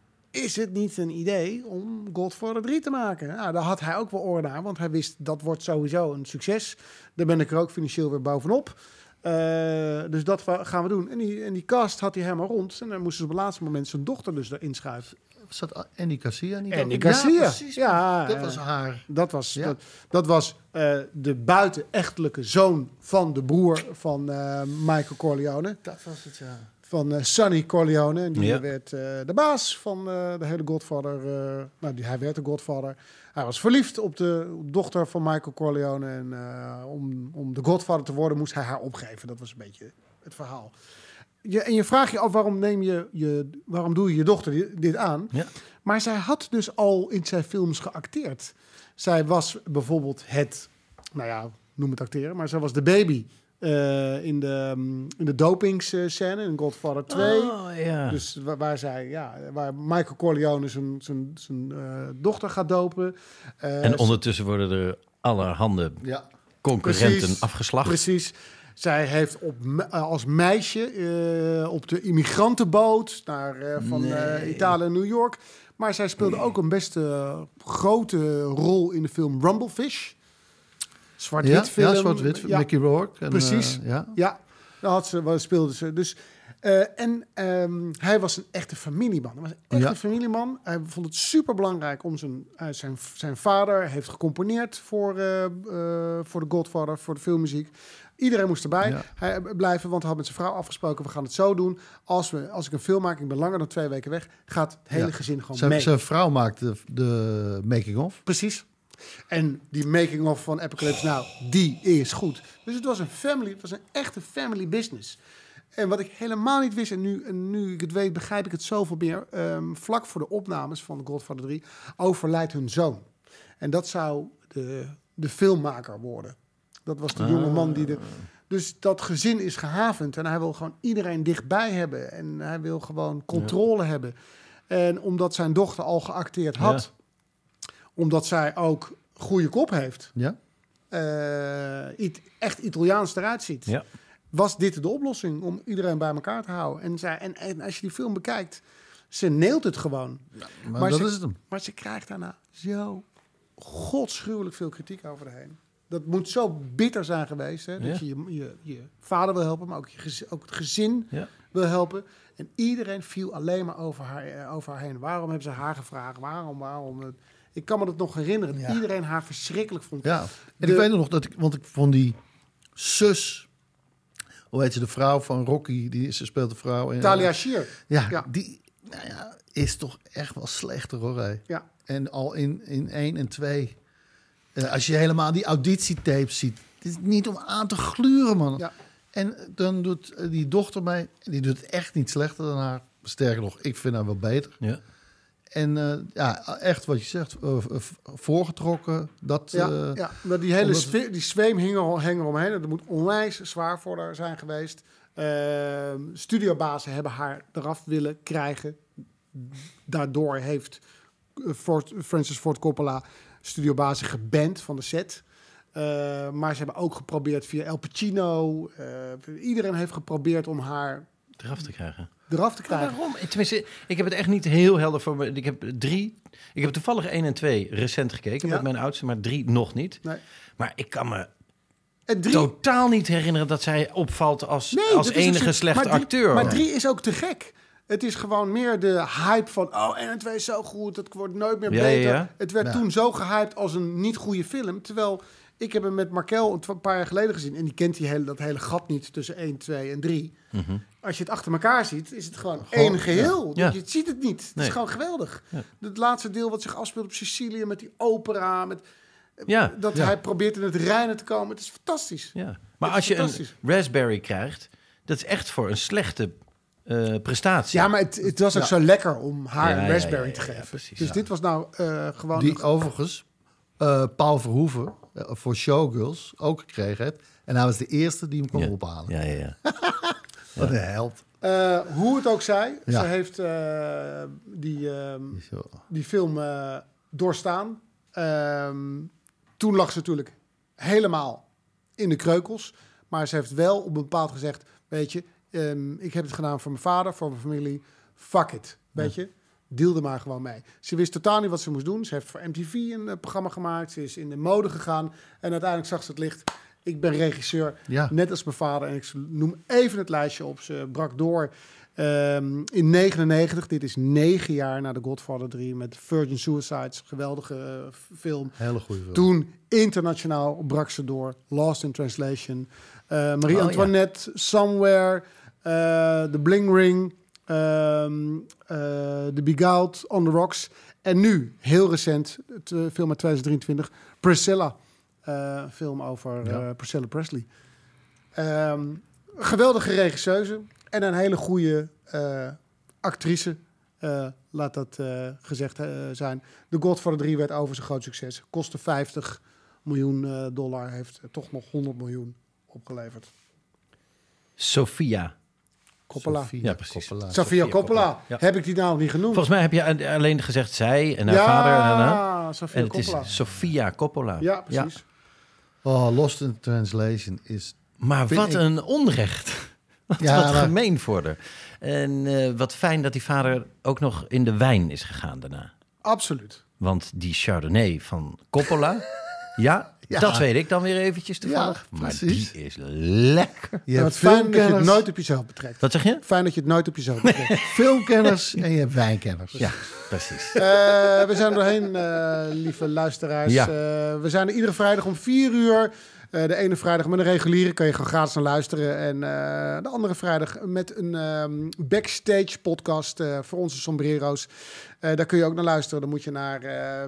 is het niet een idee om Godfather drie te maken? Nou, daar had hij ook wel oor naar, want hij wist dat wordt sowieso een succes. Daar ben ik er ook financieel weer bovenop. Uh, dus dat gaan we doen. En die, en die cast had hij helemaal rond. En dan moesten ze op het laatste moment zijn dochter dus erin schuiven. Zat Andy Garcia niet? Andy Garcia. Ja, precies. Ja, dat was haar. Dat was, ja. dat, dat was uh, de buitenechtelijke zoon van de broer van uh, Michael Corleone. Dat was het, ja. Van uh, Sonny Corleone. En die ja. werd uh, de baas van uh, de hele Godfather. Uh, nou, die, hij werd de Godfather. Hij was verliefd op de dochter van Michael Corleone. En uh, om, om de Godfather te worden moest hij haar opgeven. Dat was een beetje het verhaal. Je, en je vraagt je af, waarom, neem je, je, waarom doe je je dochter dit aan? Ja. Maar zij had dus al in zijn films geacteerd. Zij was bijvoorbeeld het, nou ja, noem het acteren, maar zij was de baby uh, in de, um, in de dopingsscène in Godfather twee. Oh, ja. Dus waar, waar zij, ja, waar Michael Corleone zijn, zijn, zijn uh, dochter gaat dopen. Uh, en ondertussen worden er allerhande ja. concurrenten precies, afgeslacht. Precies. Zij heeft op, als meisje uh, op de immigrantenboot naar, uh, van nee. uh, Italië en New York. Maar zij speelde ook een best uh, grote rol in de film Rumblefish. Zwart-wit ja, film. Ja, zwart-wit. Ja. Mickey Rourke. En, precies. Uh, ja, ja. Daar had ze, speelde ze. Dus, uh, en um, hij was een echte familieman. Hij was een echte ja. familieman. Hij vond het super belangrijk om zijn, uh, zijn... Zijn vader heeft gecomponeerd voor, uh, uh, voor de Godfather, voor de filmmuziek. Iedereen moest erbij ja. hij, blijven, want hij had met zijn vrouw afgesproken, we gaan het zo doen. Als, we, als ik een film maak, ik ben langer dan twee weken weg, gaat het hele ja. gezin gewoon zijn, mee. Zijn vrouw maakte de, de making-of. Precies. En die making-of van Apocalypse Now, die is goed. Dus het was een family, het was een echte family business. En wat ik helemaal niet wist, en nu, en nu ik het weet, begrijp ik het zoveel meer. Um, vlak voor de opnames van Godfather drie overlijdt hun zoon. En dat zou de, de filmmaker worden. Dat was de Ah. jonge man die de... Dus dat gezin is gehavend en hij wil gewoon iedereen dichtbij hebben. En hij wil gewoon controle ja. hebben. En omdat zijn dochter al geacteerd had, ja. omdat zij ook goede kop heeft, Ja. uh, it, echt Italiaans eruit ziet, Ja. was dit de oplossing om iedereen bij elkaar te houden. En, zij, en, en als je die film bekijkt, ze neelt het gewoon. Ja, maar, maar dat ze, is het hem. Maar ze krijgt daarna zo godschuwelijk veel kritiek over de heen. Dat moet zo bitter zijn geweest. Hè? Dat Ja. je, je je je vader wil helpen, maar ook, je gez, ook het gezin Ja. wil helpen. En iedereen viel alleen maar over haar, over haar heen. Waarom hebben ze haar gevraagd? Waarom, waarom? Ik kan me dat nog herinneren. Dat Ja. iedereen haar verschrikkelijk vond. Ja, en De- ik weet nog dat ik, want ik vond die zus, hoe heet ze, de vrouw van Rocky, die ze speelt de vrouw in. Talia Shire. Ja, Ja. die nou ja, is toch echt wel slechter hoor. Hè. Ja. En al in, in één en twee. Uh, als je helemaal die auditietapes ziet, het is niet om aan te gluren, man. Ja. En dan doet uh, die dochter mij, die doet het echt niet slechter dan haar. Sterker nog, ik vind haar wel beter. Ja. En uh, ja, echt wat je zegt, uh, uh, voorgetrokken. Dat, Ja, uh, ja, maar die hele omdat- sfeer, die zweem hing er, hing eromheen. Dat moet onwijs zwaar voor haar zijn geweest. Uh, studiobazen hebben haar eraf willen krijgen. Daardoor heeft uh, Ford, Francis Ford Coppola studiobazen geband van de set. Uh, maar ze hebben ook geprobeerd via El Pacino. Uh, iedereen heeft geprobeerd om haar Eraf te krijgen. eraf te Maar krijgen. waarom? Tenminste, ik heb het echt niet heel helder voor me. Ik heb drie. Ik heb toevallig één en twee recent gekeken Ja. met mijn oudste, maar drie nog niet. Nee. Maar ik kan me En drie, totaal niet herinneren dat zij opvalt als, Nee, als dat is enige ook zo- slechte maar drie- acteur. Maar drie is ook te gek. Het is gewoon meer de hype van... oh, één en twee is zo goed, het wordt nooit meer Ja, beter. ja, ja. Het werd Ja. toen zo gehyped als een niet goede film. Terwijl, ik heb hem met Markel een paar jaar geleden gezien... en die kent die hele, dat hele gat niet tussen één, twee en drie. Mhm. Als je het achter elkaar ziet, is het gewoon, Gewoon, één geheel. ja. Je ziet het niet. Het Nee. is gewoon geweldig. Ja. Het laatste deel wat zich afspeelt op Sicilië... met die opera, met, Ja, dat Ja. hij probeert in het reinen te komen. Het is fantastisch. ja. Maar Het als is je een fantastisch. raspberry krijgt, dat is echt voor een slechte uh, prestatie. Ja, maar het, het was ook Ja. zo lekker om haar Ja, een ja, raspberry ja, ja, te ja, geven. precies, dus ja. dit was nou uh, gewoon... Die overigens uh, Paul Verhoeven uh, voor Showgirls ook gekregen heeft. En hij was de eerste die hem kon Ja. ophalen. Ja, ja, ja. Wat een held. Uh, hoe het ook zij, Ja. ze heeft uh, die, uh, Zo. die film uh, doorstaan. Um, toen lag ze natuurlijk helemaal in de kreukels. Maar ze heeft wel op een bepaald gezegd... weet je, um, ik heb het gedaan voor mijn vader, voor mijn familie. Fuck it, weet je. Deal er maar gewoon mee. Ze wist totaal niet wat ze moest doen. Ze heeft voor M T V een uh, programma gemaakt. Ze is in de mode gegaan. En uiteindelijk zag ze het licht. Ik ben regisseur, Ja. net als mijn vader. En ik noem even het lijstje op. Ze brak door um, in negenennegentig. Dit is negen jaar na The Godfather drie... met Virgin Suicides. Geweldige uh, film. Hele goede film. Toen internationaal brak ze door. Lost in Translation. Uh, Marie Oh, Antoinette, Somewhere. Uh, The Bling Ring. Um, uh, The Beguiled, On the Rocks. En nu, heel recent, het uh, film uit tweeduizend drieëntwintig, Priscilla. Uh, film over uh, Ja. Priscilla Presley. Um, geweldige regisseuse en een hele goede uh, actrice. Uh, laat dat uh, gezegd uh, zijn. The Godfather drie werd overigens een groot succes. Kostte vijftig miljoen uh, dollar. Heeft uh, toch nog honderd miljoen opgeleverd. Sophia. Coppola. Sofia Ja, precies. Coppola. Sofia Coppola. Ja. Heb ik die nou nog niet genoemd? Volgens mij heb je alleen gezegd zij en haar ja, vader. En, daarna. Sofia en het Coppola. is Sophia Coppola. Ja, precies. Oh, Lost in Translation is... Maar Vind wat ik- een onrecht. Wat, Ja, wat maar- gemeen voor haar. En uh, wat fijn dat die vader ook nog in de wijn is gegaan daarna. Absoluut. Want die Chardonnay van Coppola, ja, Ja. dat weet ik dan weer eventjes toevallig. Ja, maar precies. die is lekker. Je Ja, hebt wat fijn dat je het filmkenners, nooit op jezelf betrekt. Wat zeg je? Fijn dat je het nooit op jezelf betrekt. filmkenners en je hebt wijnkenners. Ja, precies. Uh, we zijn er doorheen, uh, lieve luisteraars. Ja. Uh, we zijn er iedere vrijdag om vier uur. Uh, de ene vrijdag met een reguliere kan je gewoon gratis naar luisteren. En uh, de andere vrijdag met een um, backstage podcast uh, voor onze sombrero's. Uh, daar kun je ook naar luisteren. Dan moet je naar uh,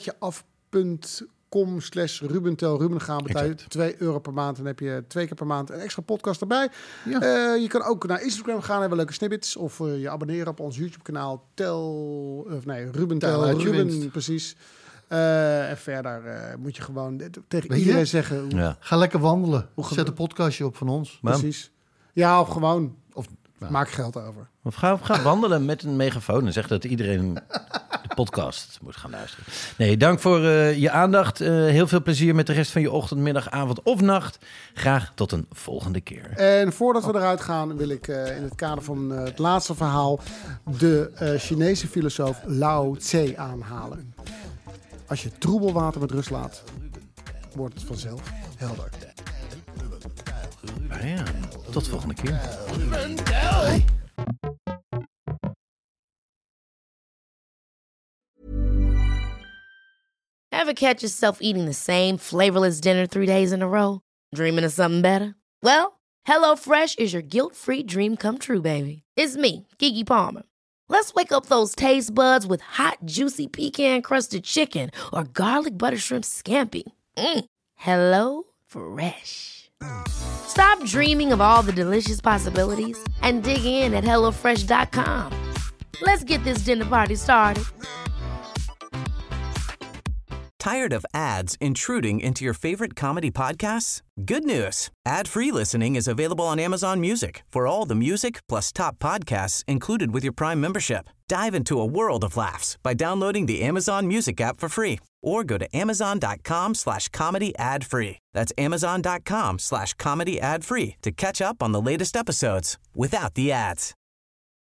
petjeaf.com slash Rubentel Ruben gaan. Betaal je Exact. twee euro per maand. Dan heb je twee keer per maand een extra podcast erbij. Ja. Uh, je kan ook naar Instagram gaan, hebben leuke snippets. Of uh, je abonneren op ons YouTube kanaal. Tel, of nee, Ruben Tel Tel uit je Ruben, winst. precies. Uh, en verder uh, moet je gewoon tegen Weet iedereen je? zeggen... Hoe, Ja. Ga lekker wandelen. Hoe Zet een podcastje op van ons. Maar- Precies. Ja, of gewoon... Of, nou, Maak geld over. Of ga, ga wandelen met een megafoon en zeg dat iedereen de podcast moet gaan luisteren. Nee, dank voor uh, je aandacht. Uh, heel veel plezier met de rest van je ochtend, middag, avond of nacht. Graag tot een volgende keer. En voordat we eruit gaan, wil ik uh, in het kader van uh, het laatste verhaal de uh, Chinese filosoof Lao Tse aanhalen. Als je troebel water met rust laat, wordt het vanzelf helder. Ah ja, tot de volgende keer. Ever catch yourself eating the same flavorless dinner three days in a row? Dreaming of something better? Well, HelloFresh is your guilt-free dream come true, baby. It's me, Keke Palmer. Let's wake up those taste buds with hot, juicy pecan-crusted chicken or garlic butter shrimp scampi. Mm. Hello Fresh. Stop dreaming of all the delicious possibilities and dig in at hello fresh dot com. Let's get this dinner party started. Tired of ads intruding into your favorite comedy podcasts? Good news. Ad-free listening is available on Amazon Music for all the music plus top podcasts included with your Prime membership. Dive into a world of laughs by downloading the Amazon Music app for free or go to amazon.com slash comedy ad free. That's amazon.com slash comedy ad free to catch up on the latest episodes without the ads.